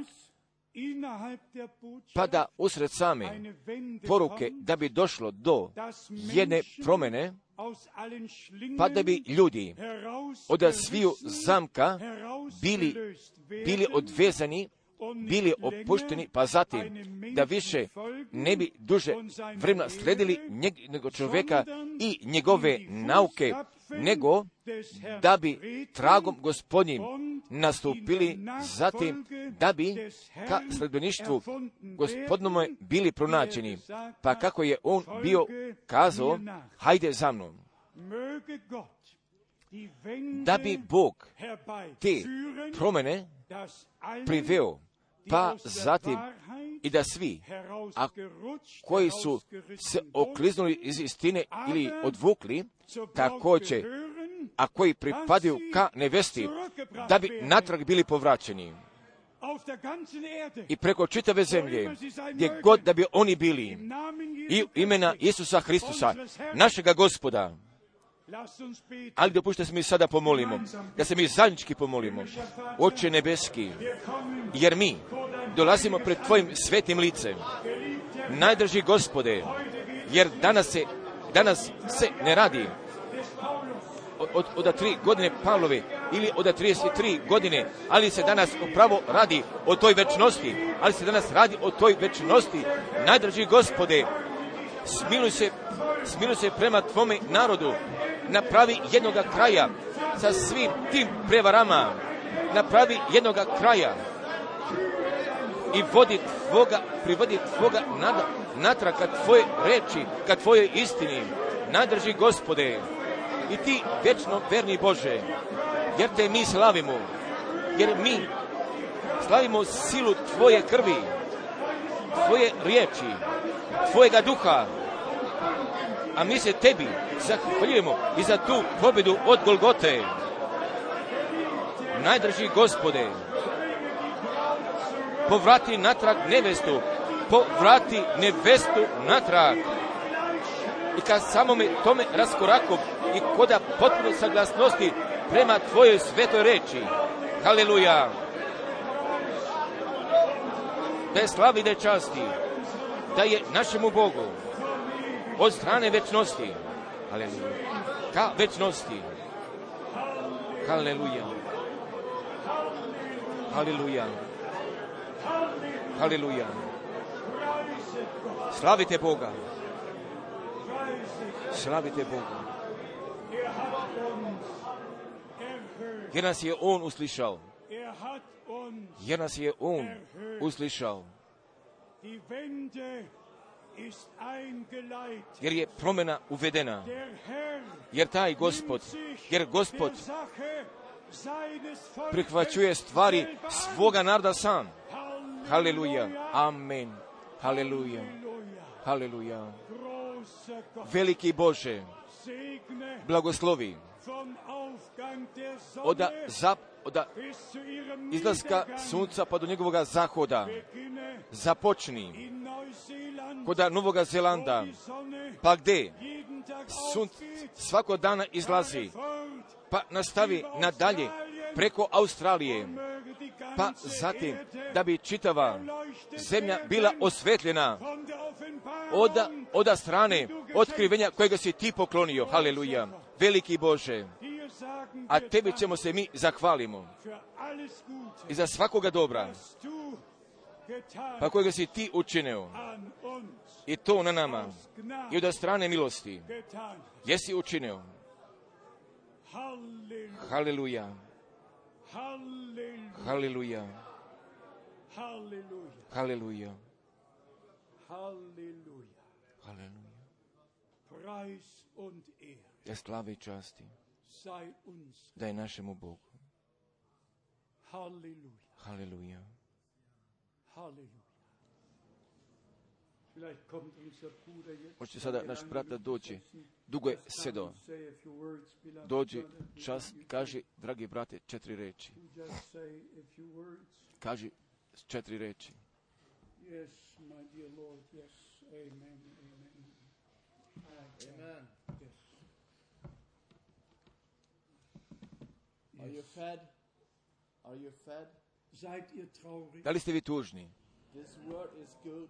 Pa da usred same poruke da bi došlo do jedne promjene, pa da bi ljudi od sviju zamka bili, bili odvezani, bili opušteni, pa zatim da više ne bi duže vremena sledili nego čovjeka i njegove nauke, nego da bi tragom Gospodnjim nastupili, zatim da bi ka sledbeništvu Gospodnome bili pronađeni. Pa kako je on bio kazao, hajde za mnom. Da bi Bog te promjene priveo, pa zatim i da svi, a koji su se okliznuli iz istine ili odvukli, također, a koji pripadaju ka nevesti, da bi natrag bili povraćeni. I preko čitave zemlje, gdje god da bi oni bili, i imena Isusa Hristusa, našega Gospoda. Ali dopustite se mi sada pomolimo, da se mi zajednički pomolimo. Oče nebeski, jer mi dolazimo pred Tvojim svetim licem. Najdraži Gospode, jer danas se, danas se ne radi od, od tri godine Pavlove ili od trideset tri godine, ali se danas upravo radi o toj večnosti, ali se danas radi o toj večnosti. Najdraži Gospode, smiluj se, smiluj se prema Tvome narodu, napravi jednoga kraja sa svim tim prevarama, napravi jednoga kraja i vodi Tvoga, privodi Tvoga nada, natrag ka Tvoje reči, ka Tvojoj istini. Najdraži Gospode, i Ti vječno verni Bože, jer Te mi slavimo, jer mi slavimo silu Tvoje krvi, Tvoje riječi, Tvojega duha, a mi se Tebi zahvaljujemo i za tu pobjedu od Golgote. Najdraži Gospode, povrati natrag nevestu, povrati nevestu natrag. I kad samome tome raskorakom i koda potpuno saglasnosti prema Tvojoj svetoj reči. Haleluja. da je slavi, da je časti, da je našemu Bogu od strane večnosti, haleluja, ka večnosti, haleluja, haleluja, haleluja. Slavite Boga, slavite Boga, jer nas je On uslišao, jer nas je On uslišao, jer je promjena uvedena, jer taj Gospod, jer Gospod prihvaćuje stvari svoga naroda sam. Haleluja, amen, haleluja, haleluja. Veliki Bože, blagoslovi od, zap, od izlaska sunca pa do njegovoga zahoda, započni kod Novoga Zelanda, pa gdje sunce svakog dana izlazi, pa nastavi nadalje preko Australije, pa zatim da bi čitava zemlja bila osvetljena od, od strane otkrivenja kojega si ti poklonio. Haleluja, veliki Bože, a tebi ćemo se mi zahvalimo i za svakoga dobra pa kojega si ti učinio i to na nama i od strane milosti jesi učinio. Haleluja, haleluja, haleluja, haleluja. Da slave i časti da je našemu Bogu. Haleluja. Možete sada naš brat da dođe. Dugo je sedo. Dođi, čas, kaži, dragi brate, četiri reči. Kaži četiri reči. Are you fed? Are you fed? Da li ste vi tužni? This word is good.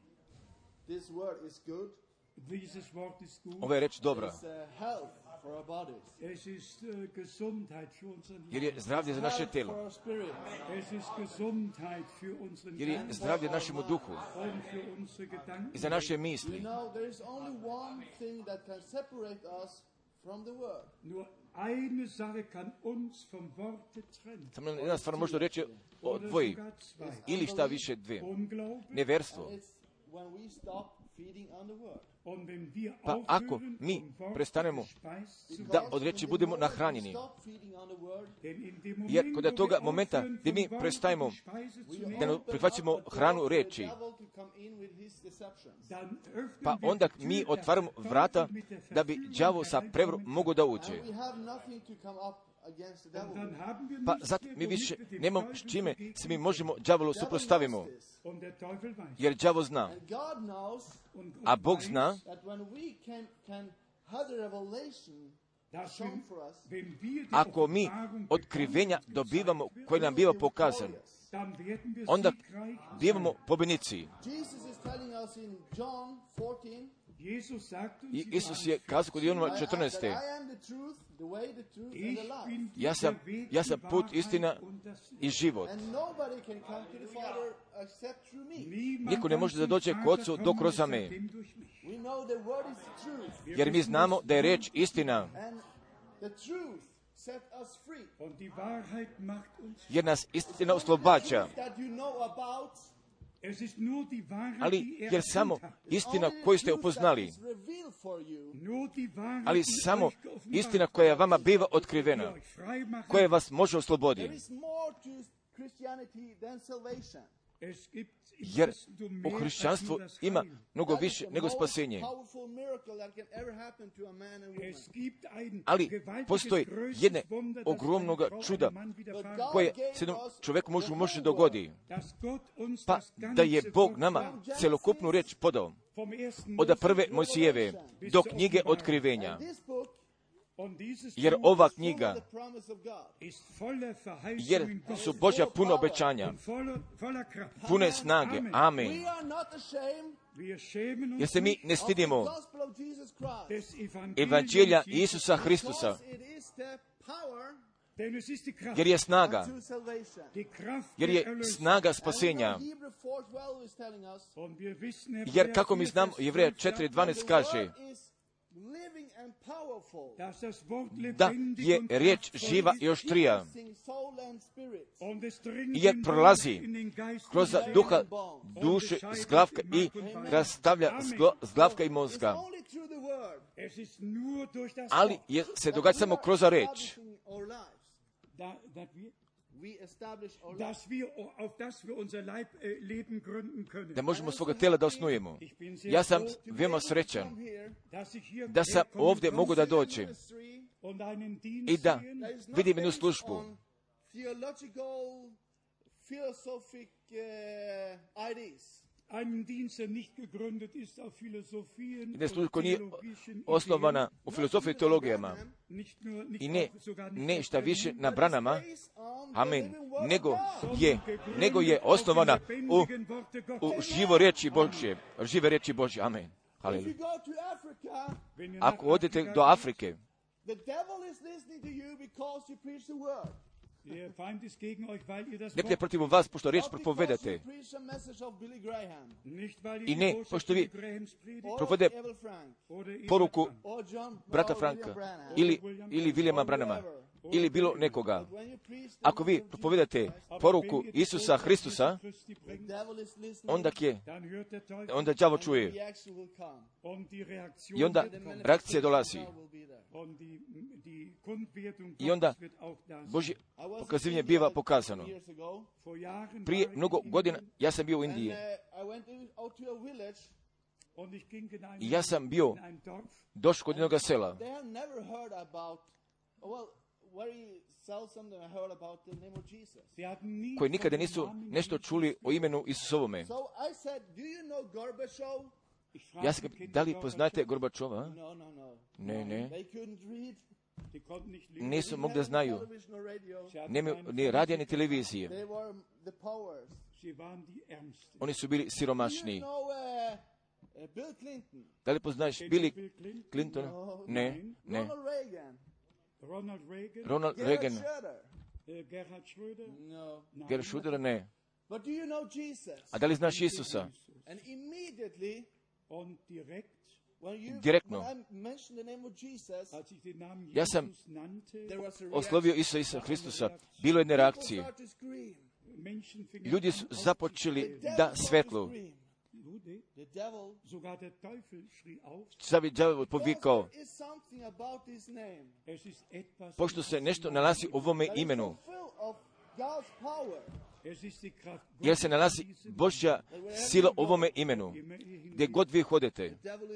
This word is good. Dieses Wort ist gut. Ova je reč dobra. It's uh, health for our bodies. Es ist uh, Gesundheit für unseren Jer je zdravlje za naše Health for telo. our spirit. Es ist Gesundheit für unseren Jer je Geist zdravlje našemu duhu und für unsere Gedanken. i za naše You misli. know, there is only one thing that can separate us from the word. Nur eine Sache kann uns vom Worte trennen. Samo jedna stvar možda reći o Oder dvoji. sogar zwei. Ili šta više dve. Unglaube. Neverstvo. It's when we stop feeding on the word. Und wenn wir Pa ako aufhören, mi vom Wort prestanemo gespeist zu da werden, od reči In the budemo moment we nahranjeni. stop feeding on the word, denn in dem Jer Moment, kod wo toga wir momenta aufhören, gdje mi vom Worte prestajemo die Speise zu we nehmen, da ne open prihvaćamo up the hranu door for reči, the devil to come in with his deceptions. dann öffnen pa wir onda die mi Tür der otvaramo vrata Verführung mit der da bi Verführung đavo sa hereinkommen prevarom kann. mogao da uđe. And we have nothing to come up against the Und devil. dann haben wir Pa nichts zato mehr, mi više womit wir dem nemamo Teufel s čime begegnen se mi možemo đavolu Devil suprotstavimo, knows this. Und der Teufel weiß. jer đavo zna, And God knows Und a Gott Bog weiß, zna that when we can, can have the revelation dass shown wenn, for us, wenn wir die ako mi Offenbarung otkrivenja bekommen, dobivamo gezeigt koje wird, nam biva we will be pokazan, victorious. dann werden wir onda siegreich bivamo sein. pobjednici. Jesus is telling us in John fourteen, Jesus sagt uns I in Isus je Johannes kazao kod I, Ionova I, that četrnaeste. I am the truth, the way, the truth, and the Ich life. bin Ja sam, der Weg, ja sam die put, Wahrheit istina und das i život. And nobody can come to the Father except through me. Niemand Niko ne kann može da zum dođe Vater k Otcu kommen, dok kroz except me. him durch mich. We know the word is the truth, Wir Jer mi wissen, znamo dass da je Wort reč istina, and the truth set us free. und die Wahrheit macht uns. jer nas istina oslobađa. That you know about, Es ist nur die Wahrheit, Ali die er jer samo erkannt hat. istina only the koju ste truth that upoznali, is revealed for you, Nur die Wahrheit, ali die samo euch geoffenbart istina wird, koja vama biva die otkrivena, euch frei macht. koja vas može there osloboditi. is more to Christianity than salvation. Es gibt im Jer Christentum u mehr als hrišćanstvu nur das ima Heil. mnogo That is više the nego most spasenje. powerful miracle that can ever happen to a man and woman. Es gibt ein Ali gewaltiges, postoji größtes jedne Wunder, das ogromnog einer Frau, čuda einem Mann widerfahren God koje gave se jednom us čoveku može, the može whole dogodi. dass Gott uns Pa das da je ganze Bog Wort nama gab, celokupnu reč podao vom ersten od Mose prve Mojsijeve do knjige otkrivenja. And this book jer ova knjiga, jer su Božja puno obećanja, pune snage. Amen. Jer se mi ne stidimo evanđelja Isusa Hristusa, jer je snaga, jer je snaga spasenja. Jer kako mi znamo, Jevreja četiri dvanaest kaže da je riječ živa i oštrija, jer prolazi kroz duha, duše, zglavka i rastavlja zglavka i mozga. Ali je, se događa samo kroz riječ. Da možemo svoga tijela da osnujemo. Ja sam veoma srećan da sam ovdje mogu da dođem i da vidim jednu službu jedna služba koja nije osnovana u filozofiji i teologijama i ne, ne šta više na branama, amen, nego je, nego je osnovana u, u živo riječi Božje, žive riječi Božje, amen, haleluja. Ako odete do Afrike, neprijatelj protiv vas, pošto riječ propovedate. I ne, pošto vi propovede poruku brata Franka ili, ili Williama Branhama ili bilo nekoga. Ako vi propovedate poruku Isusa Hristusa, onda je, onda đavo čuje. I onda reakcija dolazi. I onda Božje pokazivanje biva pokazano. Prije mnogo godina ja sam bio u Indiji. I ja sam bio došao kod jednog sela. Koji nikada nisu nešto čuli o imenu Isusovome. Ja sam, da li poznate Gorbačova? Ne, ne. Nisu mogli da znaju. Nemaju ni radija, ni televizije. Oni su bili siromašni. Da li poznaješ Billy Clinton? Ne, ne. Ronald Reagan. Gerhard Schröder? Ne. A da li znaš Isusa? Direktno. Ja sam oslovio Isusa Isusa Hristusa. Bilo jedne reakcije. Ljudi su započeli da svetlu. Savi đavo povikao, pošto se nešto nalazi u ovome imenu, jer se nalazi Božja sila u ovome imenu, gdje god vi hodete.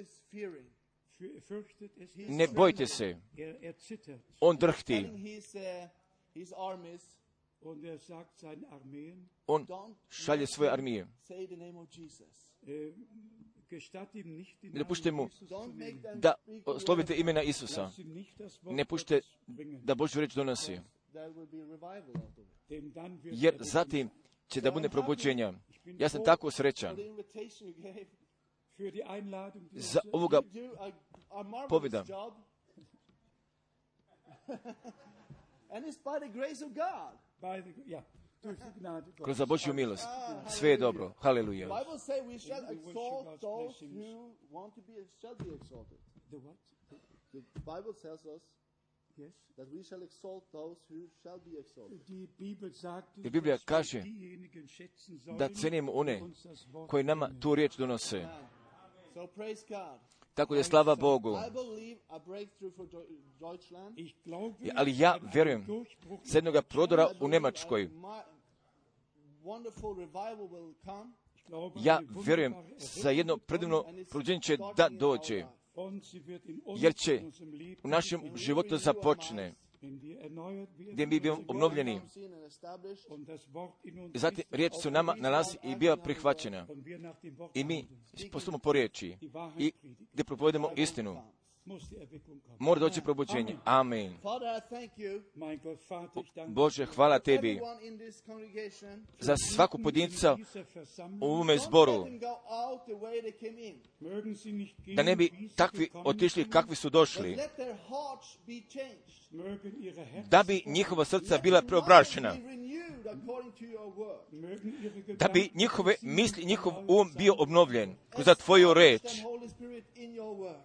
Ne bojte se, on drhti. On šalje svoje armije. Ne pušte mu da oslovite imena Isusa. Ne pušte da Božju reč donosi. Jer zatim će da bude probuđenja. Ja sam tako srećan za ovoga poveda. Kroz Božju milost. Sve je dobro. Haleluja. Jer Biblija kaže da cenimo one koji nama tu riječ donose. Tako da je slava Bogu. Ali ja vjerujem s jednoga prodora u Njemačkoj. Ja vjerujem za jedno predivno prođenje će da dođe. Jer će u našem životu započne, gdje mi bimo obnovljeni. I zatim riječ se u nama nalazi i biva prihvaćena. I mi postupamo po riječi i gdje propovedemo istinu. mora doći probuđenje. Amen. Father, I thank you Bože, hvala Tebi everyone in this congregation za svaku pojedinca u ovome zboru, let them go out the way they came in. da ne bi takvi otišli kakvi su došli, Let their hearts be changed. da bi njihova srca bila preobražena, Be renewed according to your word. da bi njihove misli, njihov um bio obnovljen kroz Tvoju reč, Stand, Holy Spirit, in your word.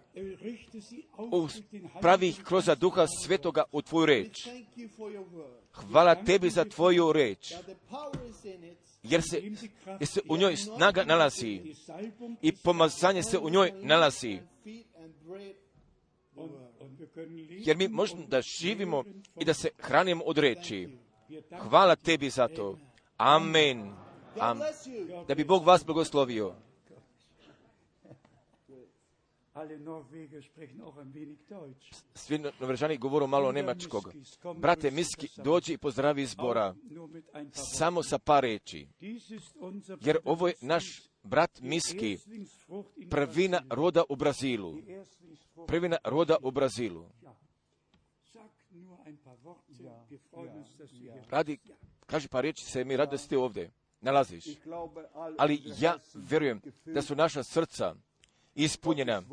pravi ih kroz Duha Svetoga u Tvoju reč. Thank you for your word. Hvala Tebi za Tvoju reč, That the power is in it. jer se, jer se u njoj snaga nalazi i pomazanje se u njoj nalazi, Feed and bread the word. jer mi možemo da živimo i da se hranimo od reči. Hvala Tebi za to. Amen. God Amen. bless you. Da bi Bog vas blagoslovio. Alle Norweger sprechen auch ein wenig Deutsch. Svi Norvežani govoru malo nemačkog. Brate Miski, dođi i pozdravi zbora Nur mit ein paar Worten. samo sa par reči, Dies ist unser jer ovo je naš brat Miski, Erstlingsfrucht in prvina roda u Brazilu. die Erstlingsfrucht. Prvina roda u Brazilu. Sag nur ein paar Worte. Wir freuen uns, dass du hier Radi, kaži par reči se, mi radi da si ti ovdje nalaziš. Ali ja vjerujem da su naša srca ispunjena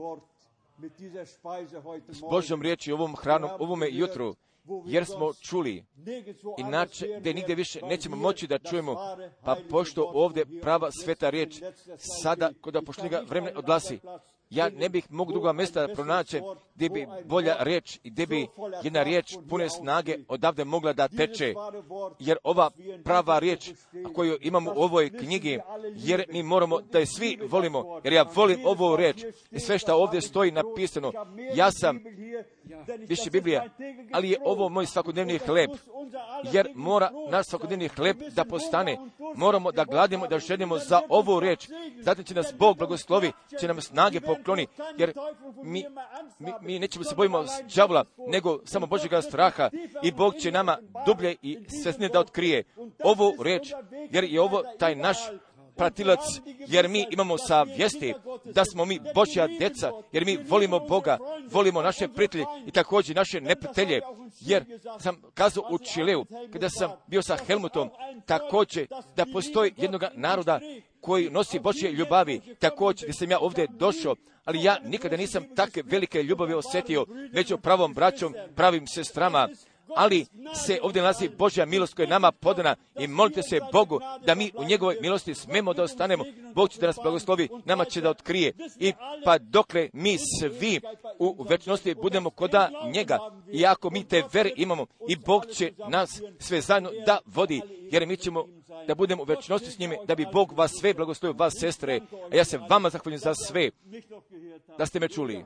s Božjom riječi ovom hranom, ovome jutru, jer smo čuli, inače gdje nigdje više nećemo moći da čujemo, pa pošto ovdje prava sveta riječ sada kod apoštolnoga vremena odlasi, ja ne bih mogu druga mjesta da pronaći gdje bi bolja riječ i gdje bi jedna riječ pune snage odavde mogla da teče, jer ova prava riječ koju imamo u ovoj knjigi, jer mi moramo da je svi volimo, jer ja volim ovu riječ i sve što ovdje stoji napisano. Ja sam više Biblija, ali je ovo moj svakodnevni hleb, jer mora naš svakodnevni hleb da postane. Moramo da gladimo, da želimo za ovu riječ. Zatim će nas Bog blagoslovi, će nam snage pokloni, jer mi, mi, mi nećemo se bojimo đavola, nego samo Božjega straha i Bog će nama dublje i svesnije da otkrije ovu riječ, jer je ovo taj naš pratilac, jer mi imamo savjesti da smo mi Božja djeca, jer mi volimo Boga, volimo naše prijatelje i također naše neprijatelje, jer sam kazao u Čileu, kada sam bio sa Helmutom, također da postoji jednoga naroda koji nosi Božje ljubavi, također gdje sam ja ovdje došao, ali ja nikada nisam takve velike ljubavi osjetio među pravom braćom, pravim sestrama, ali se ovdje nalazi Božja milost koja je nama podana i molite se Bogu da mi u njegovoj milosti smemo da ostanemo. Bog će da nas blagoslovi, nama će da otkrije. I pa dokle mi svi u večnosti budemo koda njega, i ako mi te vere imamo, i Bog će nas sve zajedno da vodi, jer mi ćemo da budemo u večnosti s njime, da bi Bog vas sve blagoslovio, vas sestre, a ja se vama zahvaljujem za sve, da ste me čuli.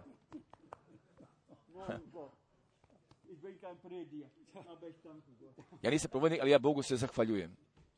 Ja nisam provodnik, ali ja Bogu se zahvaljujem.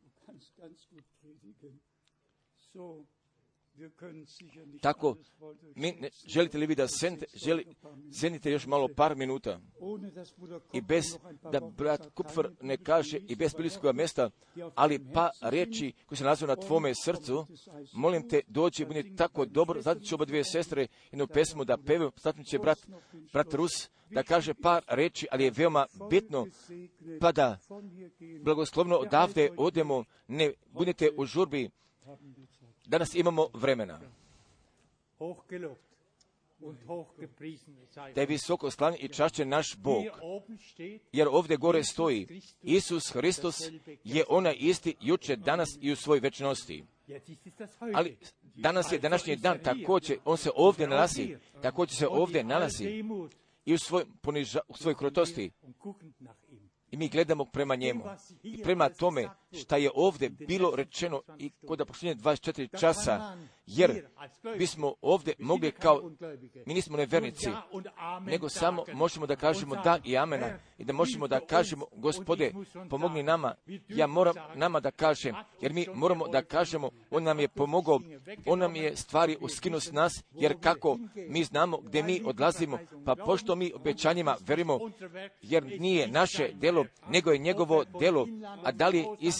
Tako, mi ne, želite li vi da senite, želi, senite još malo par minuta i bez da brat Kupfer ne kaže i bez bliskog mjesta, ali pa riječi koji se nalaze na tvome srcu, molim te dođi i budi tako dobro, zatim će oba dvije sestre jednu pesmu da pevaju, zatim će brat, brat Rus da kaže par riječi, ali je veoma bitno pa da blagoslovno odavde odemo, ne budete u žurbi. Danas imamo vremena. Da je visoko slavljen i čašćen naš Bog. Jer ovdje gore stoji Isus Hristos je onaj isti jučer, danas i u svoj večnosti. Ali danas je današnji dan, također on se ovdje nalazi, također se ovdje nalazi i u svoj, poniža, u svojoj krotosti. I mi gledamo prema njemu. I prema tome šta je ovdje bilo rečeno i kod apoštolnje dvadeset četiri časa, jer bismo ovdje mogli kao, mi nismo nevernici, nego samo možemo da kažemo da i amena i da možemo da kažemo Gospode, pomogni nama, ja moram nama da kažem, jer mi moramo da kažemo, on nam je pomogao, on nam je stvari uskinuo s nas, jer kako mi znamo gdje mi odlazimo, pa pošto mi obećanjima verimo, jer nije naše delo, nego je njegovo delo, a da li iz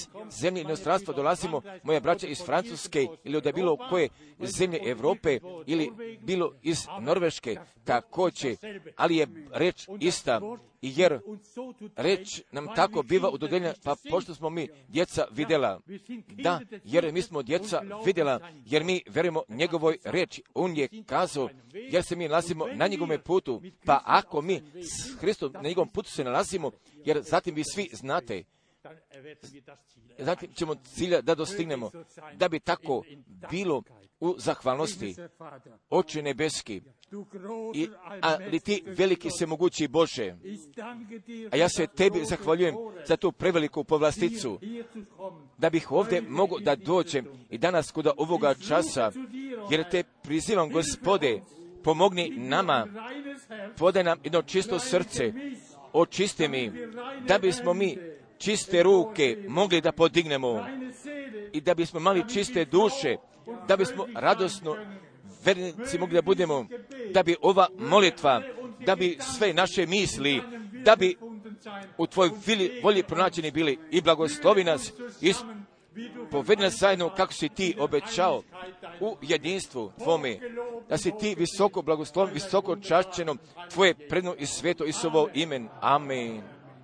iz zemlje inostranstva dolazimo, moja braća iz Francuske ili od bilo koje zemlje Europe ili bilo iz Norveške, također, ali je reč ista, jer reč nam tako biva udodeljena, pa pošto smo mi djeca vidjela, da, jer mi smo djeca vidjela, jer mi verujemo njegovoj reči, on je kazao, jer se mi nalazimo na njegovom putu, pa ako mi s Hristom na njegovom putu se nalazimo, jer zatim vi svi znate, zatim ćemo cilja da dostignemo, da bi tako bilo u zahvalnosti. Oče nebeski, I, ali ti veliki se mogući Bože, a ja se tebi zahvaljujem za tu preveliku povlasticu, da bih ovdje mogu da dođem i danas kod ovoga časa, jer te prizivam, Gospode, pomogni nama, podaj nam jedno čisto srce, očisti mi, da bismo mi čiste ruke mogli da podignemo i da bismo mali čiste duše, da bismo radosno vernici mogli da budemo, da bi ova molitva, da bi sve naše misli, da bi u tvoj volji pronađeni bili i blagoslovi nas i povedi nas zajedno kako si ti obećao u jedinstvu tvome, da si ti visoko blagosloven, visoko čašćeno, tvoje predno i sveto Isusovo imen. Amen.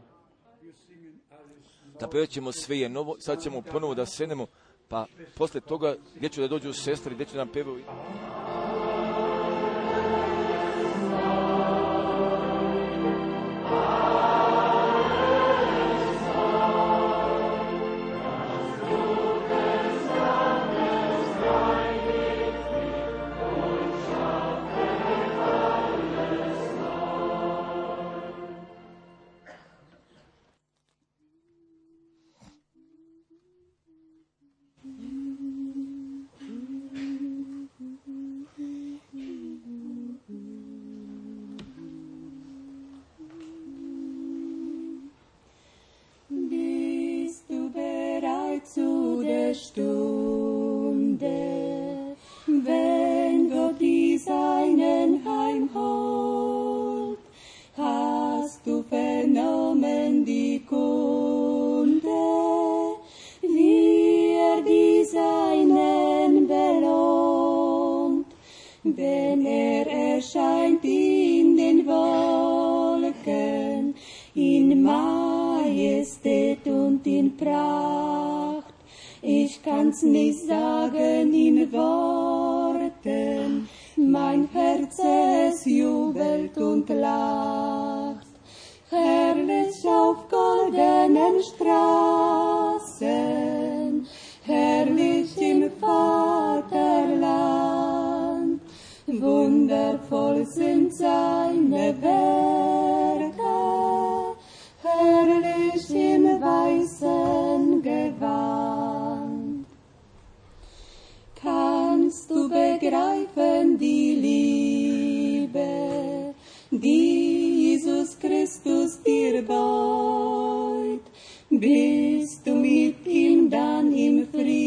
Da pevaćemo sve je novo, sad ćemo ponovo da sednemo, pa posle toga gdje ću da dođu sestri, gdje ću nam pevaju. Stunde, wenn Gott die Seinen heimholt, hast du vernommen die Kunde, wie er die Seinen belohnt, denn er erscheint in den Wolken, in Majestät und in Pracht. Ich kann's nicht sagen in Worten, mein Herz es jubelt und lacht. Herrlich auf goldenen Straßen, herrlich im Vaterland, wundervoll sind seine Werke, herrlich im weißen Gewand. Kannst du begreifen die Liebe, die Jesus Christus dir beut? Bist du mit ihm dann im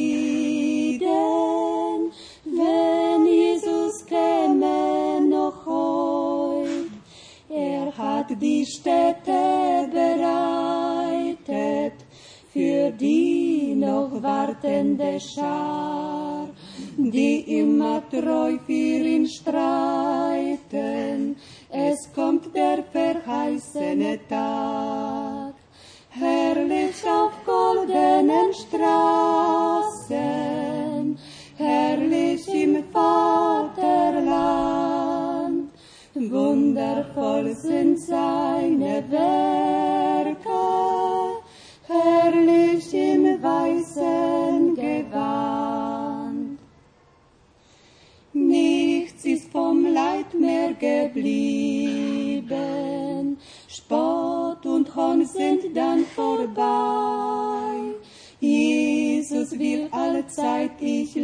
Frieden, wenn Jesus käme noch heut? Er hat die Stätte bereitet für die noch wartende Schar, die immer treu für ihn streiten. Es kommt der verheißene Tag. Herrlich auf goldenen Straßen, herrlich im Vaterland, wundervoll sind seine Werke, herrlich im weißen Gewand. Nichts ist vom Leid mehr geblieben, Spott und Hohn sind dann vorbei. Jesus will allzeit dich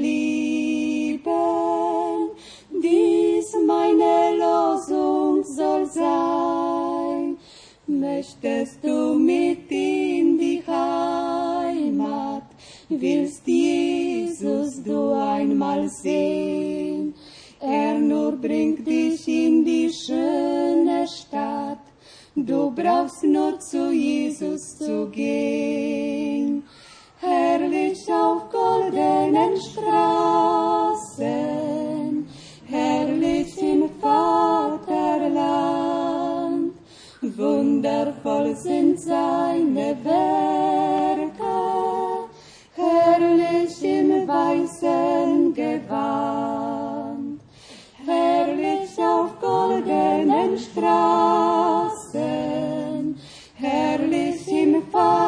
lieben, dies meine Losung soll sein. Möchtest du mit in die Heimat, willst Jesus du einmal sehen? Er nur bringt dich in die schöne Stadt, du brauchst nur zu Jesus zu gehen. herrlich auf goldenen Straßen, herrlich im Vaterland. Wundervoll sind seine Werke, herrlich im weißen Gewand, herrlich auf goldenen Straßen, herrlich im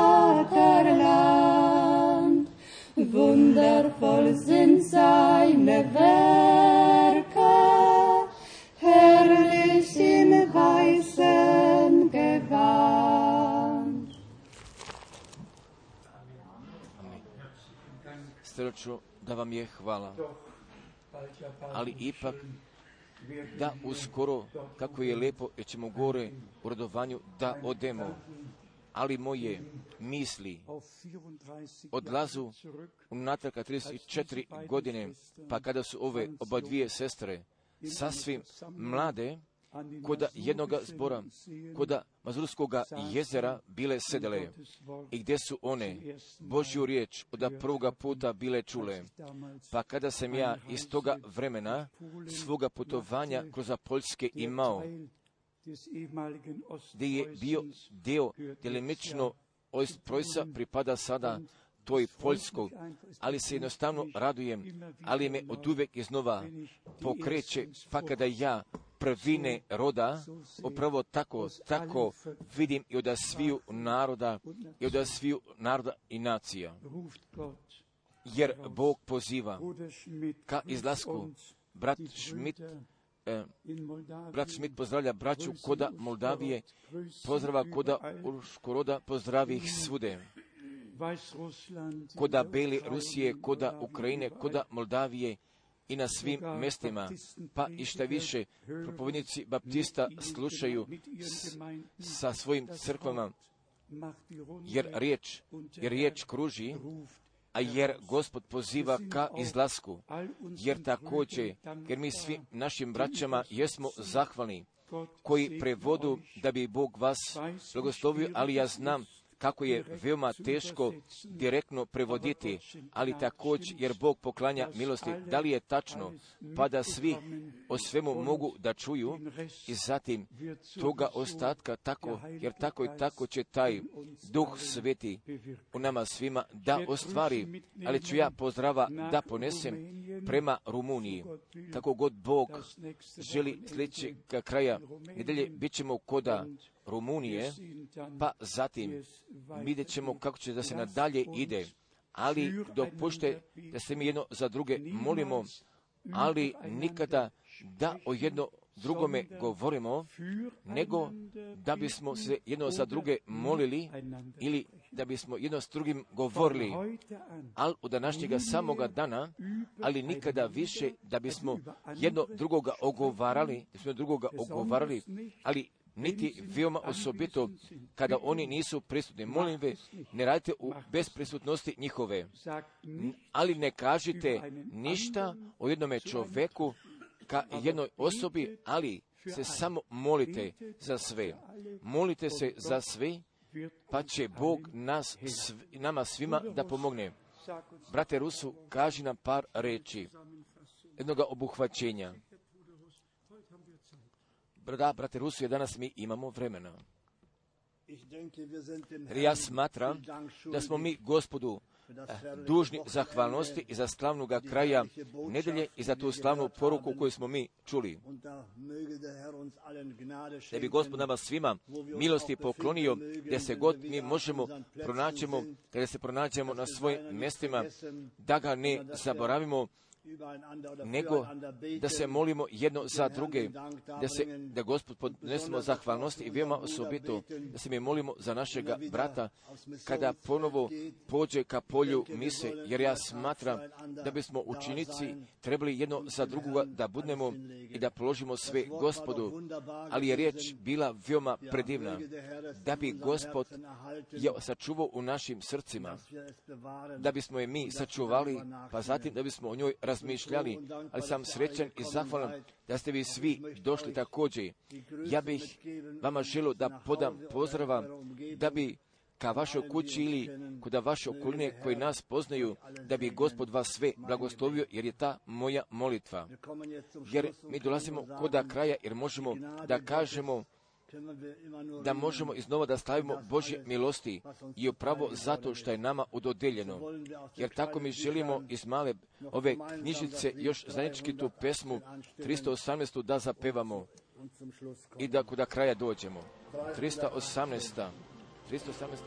Vaterland. Wundervoll sind seine Werke, herrlich im weißen Gewand. Srdačno da vam je hvala, ali ipak da uskoro, kako je lepo, jer ćemo gore u radovanju da odemo, ali moje misli odlazu unatrag trideset četiri godine, pa kada su ove oba dvije sestre sasvim mlade, koda jednoga zbora, koda Mazurskoga jezera bile sedele i gdje su one Božju riječ od prvoga puta bile čule. Pa kada sam ja iz toga vremena svoga putovanja kroz Poljske imao, gdje je bio dio djelimično Ostpreussa pripada sada toj Poljskoj, ali se jednostavno radujem, ali me od uvijek iznova pokreće, pa kada ja prvine roda, upravo tako, tako vidim i od sviju naroda, i od sviju naroda i nacija. Jer Bog poziva ka izlasku. Brat Schmidt, eh, brat Schmidt pozdravlja braću koda Moldavije, pozdrava koda Urškoroda, pozdravi ih svude. Koda Bele Rusije, koda Ukrajine, koda Moldavije i na svim mjestima, pa i šta više propovednici baptista slušaju s, sa svojim crkvama, jer riječ, jer riječ kruži, a jer Gospod poziva ka izlasku, jer također, jer mi svim našim braćama jesmo zahvalni, koji prevodu da bi Bog vas blagoslovio, ali ja znam kako je veoma teško direktno prevoditi, ali također jer Bog poklanja milosti. Da li je tačno, pa da svi o svemu mogu da čuju i zatim toga ostatka tako, jer tako i tako će taj Duh Sveti u nama svima da ostvari, ali ću ja pozdrava da ponesem prema Rumuniji. Kako god Bog želi sljedećeg kraja nedelje, bit ćemo koda Rumunije, pa zatim vidjet ćemo kako će da se nadalje ide, ali dopušte da se mi jedno za druge molimo, ali nikada da o jedno drugome govorimo, nego da bismo se jedno za druge molili ili da bismo jedno s drugim govorili, ali od današnjega samoga dana, ali nikada više da bismo jedno drugoga ogovarali, da bismo drugoga ogovarali, ali niti veoma osobito kada oni nisu prisutni. Molim ve, ne radite u besprisutnosti njihove, ali ne kažite ništa o jednome čoveku ka jednoj osobi, ali se samo molite za sve. Molite se za sve, pa će Bog nas, nama svima da pomogne. Brate Rusu, kaži nam par reči, jednoga obuhvaćenja. Da, brate Rusu, danas mi imamo vremena. Jer ja smatram da smo mi Gospodu dužni zahvalnosti i za slavnoga kraja nedelje i za tu slavnu poruku koju smo mi čuli. Da bi Gospod nama svima milosti poklonio, da se god mi možemo pronaćemo, kada se pronađemo na svojim mjestima, da ga ne zaboravimo, nego da se molimo jedno za druge, da se, da Gospod podnesemo zahvalnosti i veoma osobito da se mi molimo za našega brata kada ponovo pođe ka polju mise, jer ja smatram da bismo učenici trebali jedno za drugoga da budemo i da položimo sve Gospodu, ali je riječ bila veoma predivna, da bi Gospod je sačuvao u našim srcima, da bismo je mi sačuvali, pa zatim da bismo o njoj razmišljali, ali sam srećan i zahvalan da ste vi svi došli također. Ja bih vama želio da podam pozdrava, da bi ka vašoj kući ili kod vaše okoline koji nas poznaju, da bi Gospod vas sve blagoslovio, jer je ta moja molitva. Jer mi dolazimo kod kraja, jer možemo da kažemo da možemo iznova da stavimo Božje milosti i upravo zato što je nama udodeljeno. Jer tako mi želimo iz male ove knjižice još zajednički tu pesmu tristo osamnaest da zapevamo i da kod kraja dođemo. tristo osamnaest. tristo osamnaest.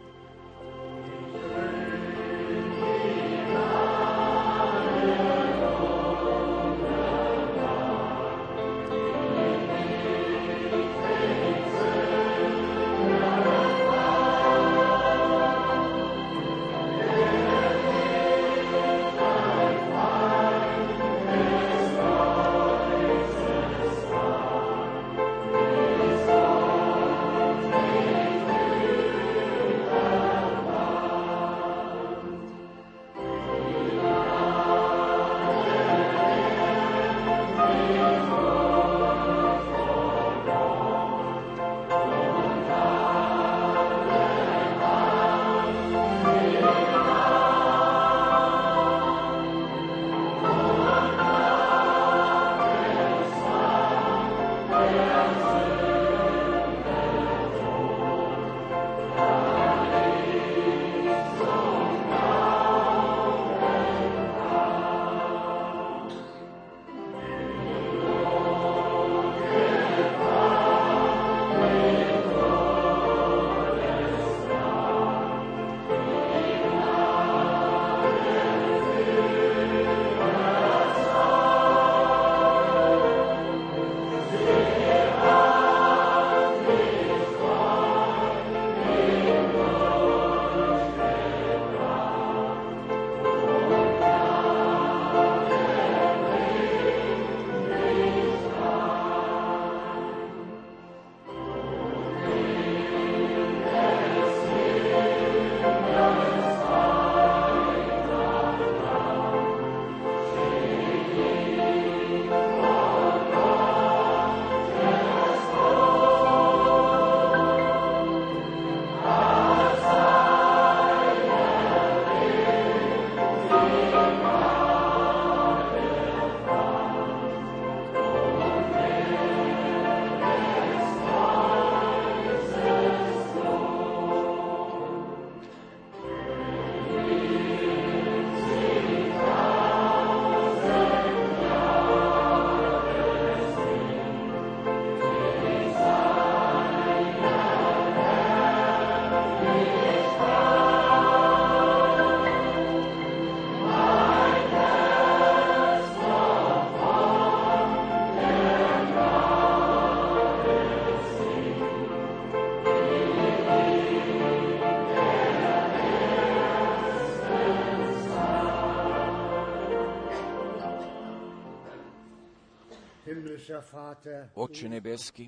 Oče nebeski,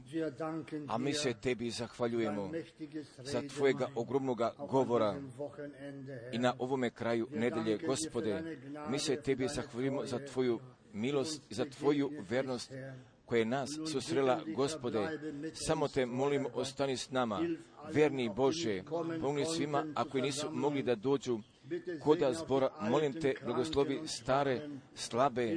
a mi se tebi zahvaljujemo za tvojega ogromnoga govora i na ovome kraju nedelje, Gospode, mi se tebi zahvaljujemo za tvoju milost i za tvoju vernost koja je nas susrela, Gospode. Samo te molimo, ostani s nama, verni Bože, pomogni svima, ako nisu mogli da dođu koda zbora, molim te, blagoslovi stare, slabe,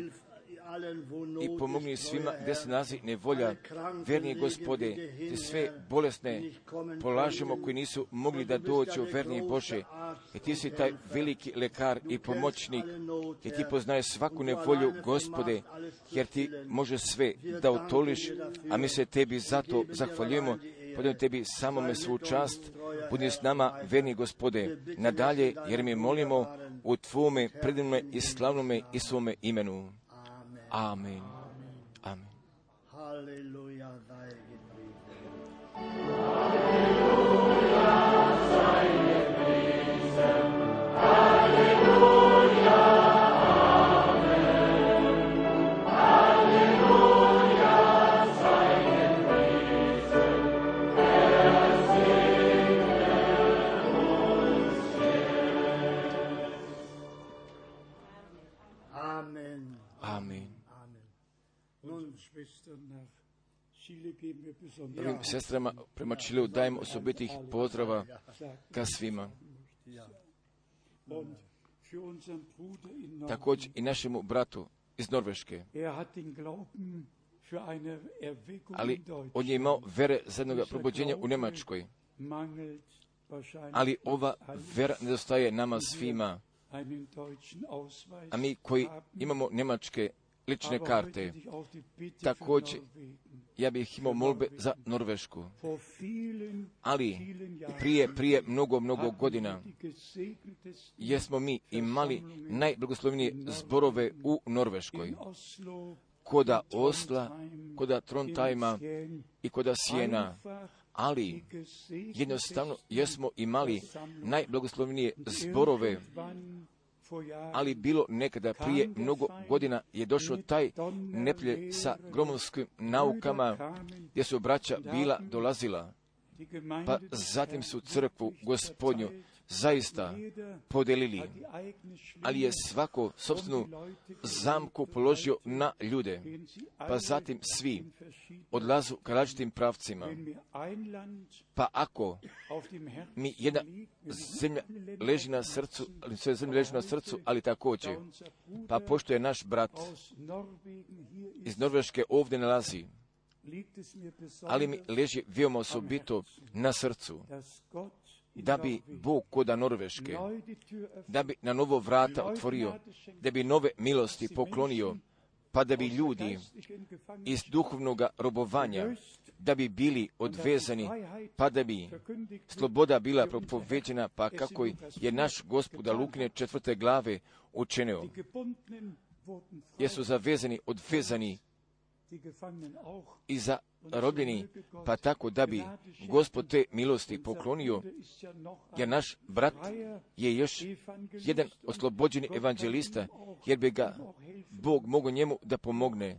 i pomogni svima gdje se nalazi nevolja, verni Gospode, te sve bolesne polažemo koji nisu mogli da dođu, verni Bože, i ti si taj veliki lekar i pomoćnik, i ti poznaje svaku nevolju, Gospode, jer ti može sve da otoliš, a mi se tebi zato zahvaljujemo, podajemo tebi samome svu čast, budi s nama, verni Gospode, nadalje, jer mi molimo u tvome predivnome i slavnome i svome imenu. Amen. Amen. Halleluja, sei gepriesen. Halleluja, sei gepriesen. Halleluja, sei gepriesen. Amen. Amen. Nun, Schwestern, nach Prvim sestrama prema Čileu dajemo osobitih pozdrava ka svima. Također i našemu bratu iz Norveške. Ali on je imao vere za jednog probuđenja u Njemačkoj. Ali ova vera nedostaje nama svima. A mi koji imamo njemačke lične karte, također ja bih imao molbe za Norvešku. Ali prije, prije mnogo, mnogo godina jesmo mi imali najblagoslovnije zborove u Norveškoj. Koda Osla, koda Trondheima i koda Sjena. Ali jednostavno jesmo imali najblagoslovnije zborove, ali bilo nekada prije mnogo godina je došao taj neprijatelj sa gromovskim naukama gdje su braća bila dolazila, pa zatim su crkvu Gospodnju zaista podelili, ali je svako sopstvenu zamku položio na ljude, pa zatim svi odlazu ka različitim pravcima. Pa ako mi jedna zemlja leži na srcu, ali sve zemlje leži na srcu, ali također, pa pošto je naš brat iz Norveške ovdje nalazi, ali mi leži veoma osobito na srcu, da bi Bog koda Norveške, da bi na novo vrata otvorio, da bi nove milosti poklonio, pa da bi ljudi iz duhovnog robovanja, da bi bili odvezani, pa da bi sloboda bila propoveđena, pa kako je naš Gospod Lukine četvrte glave učinio. Jesu zavezani, odvezani i zarobljeni, pa tako da bi Gospod te milosti poklonio, jer naš brat je još jedan oslobođeni evanđelista, jer bi ga Bog mogao njemu da pomogne.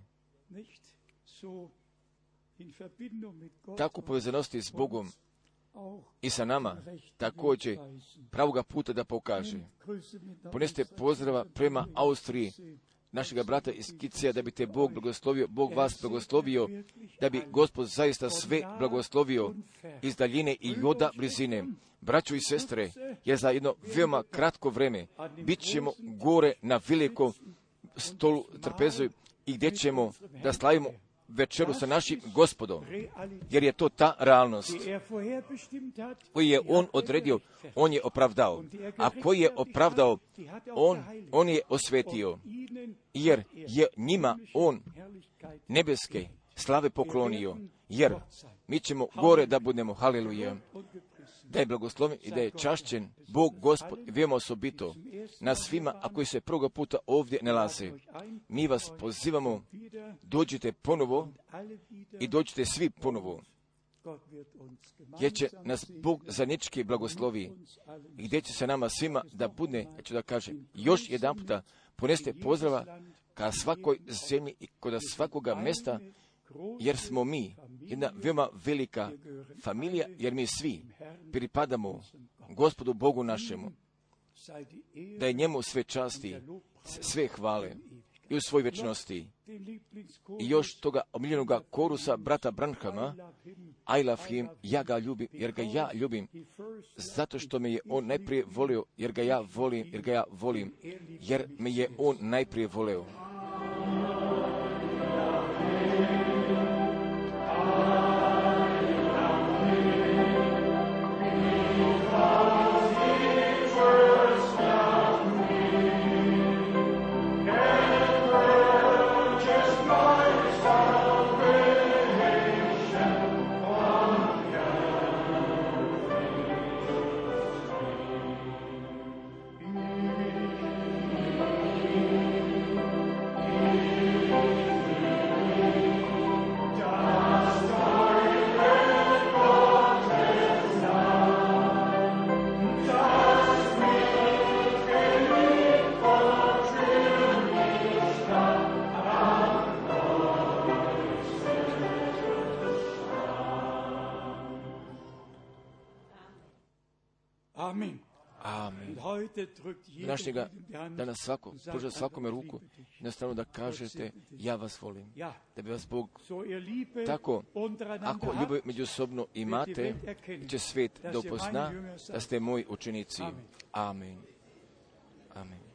Tako povezanosti s Bogom i sa nama također pravoga puta da pokaže. Poneste pozdrava prema Austriji, našega brata iz Kicija, da bi te Bog blagoslovio, Bog vas blagoslovio, da bi Gospod zaista sve blagoslovio iz daljine i joda blizine. Braćo i sestre, jer za jedno veoma kratko vreme bit ćemo gore na velikom stolu trpezu i gdje ćemo da slavimo večeru sa našim Gospodom, jer je to ta realnost koju je on odredio, on je opravdao, a koji je opravdao, on, on je osvetio, jer je njima on nebeske slave poklonio, jer mi ćemo gore da budemo, haleluja, da je blagosloven i da je čašćen Bog Gospod veoma osobito na svima, a koji se prvog puta ovdje nalaze. Mi vas pozivamo, dođite ponovo i dođite svi ponovo, gdje će nas Bog zajednički blagoslovi i gdje će se nama svima da bude, ja ću da kažem, još jedan puta poneste pozdrava ka svakoj zemlji i kod svakoga mjesta, jer smo mi jedna veoma velika familija, jer mi svi pripadamo Gospodu Bogu našemu, da je njemu sve časti, sve hvale i u svoj večnosti. I još toga omiljenoga korusa brata Branhama, I love him, ja ga ljubim, jer ga ja ljubim, zato što me je on najprije volio, jer ga ja volim, jer ga ja volim, jer me je on najprije voleo. Amen. Današnjega dana svako, pruža svakome ruku, na stranu da kažete, ja vas volim. Da bi vas Bog tako, ako ljubav međusobno imate, će svijet da upozna da ste moji učenici. Amen. Amen.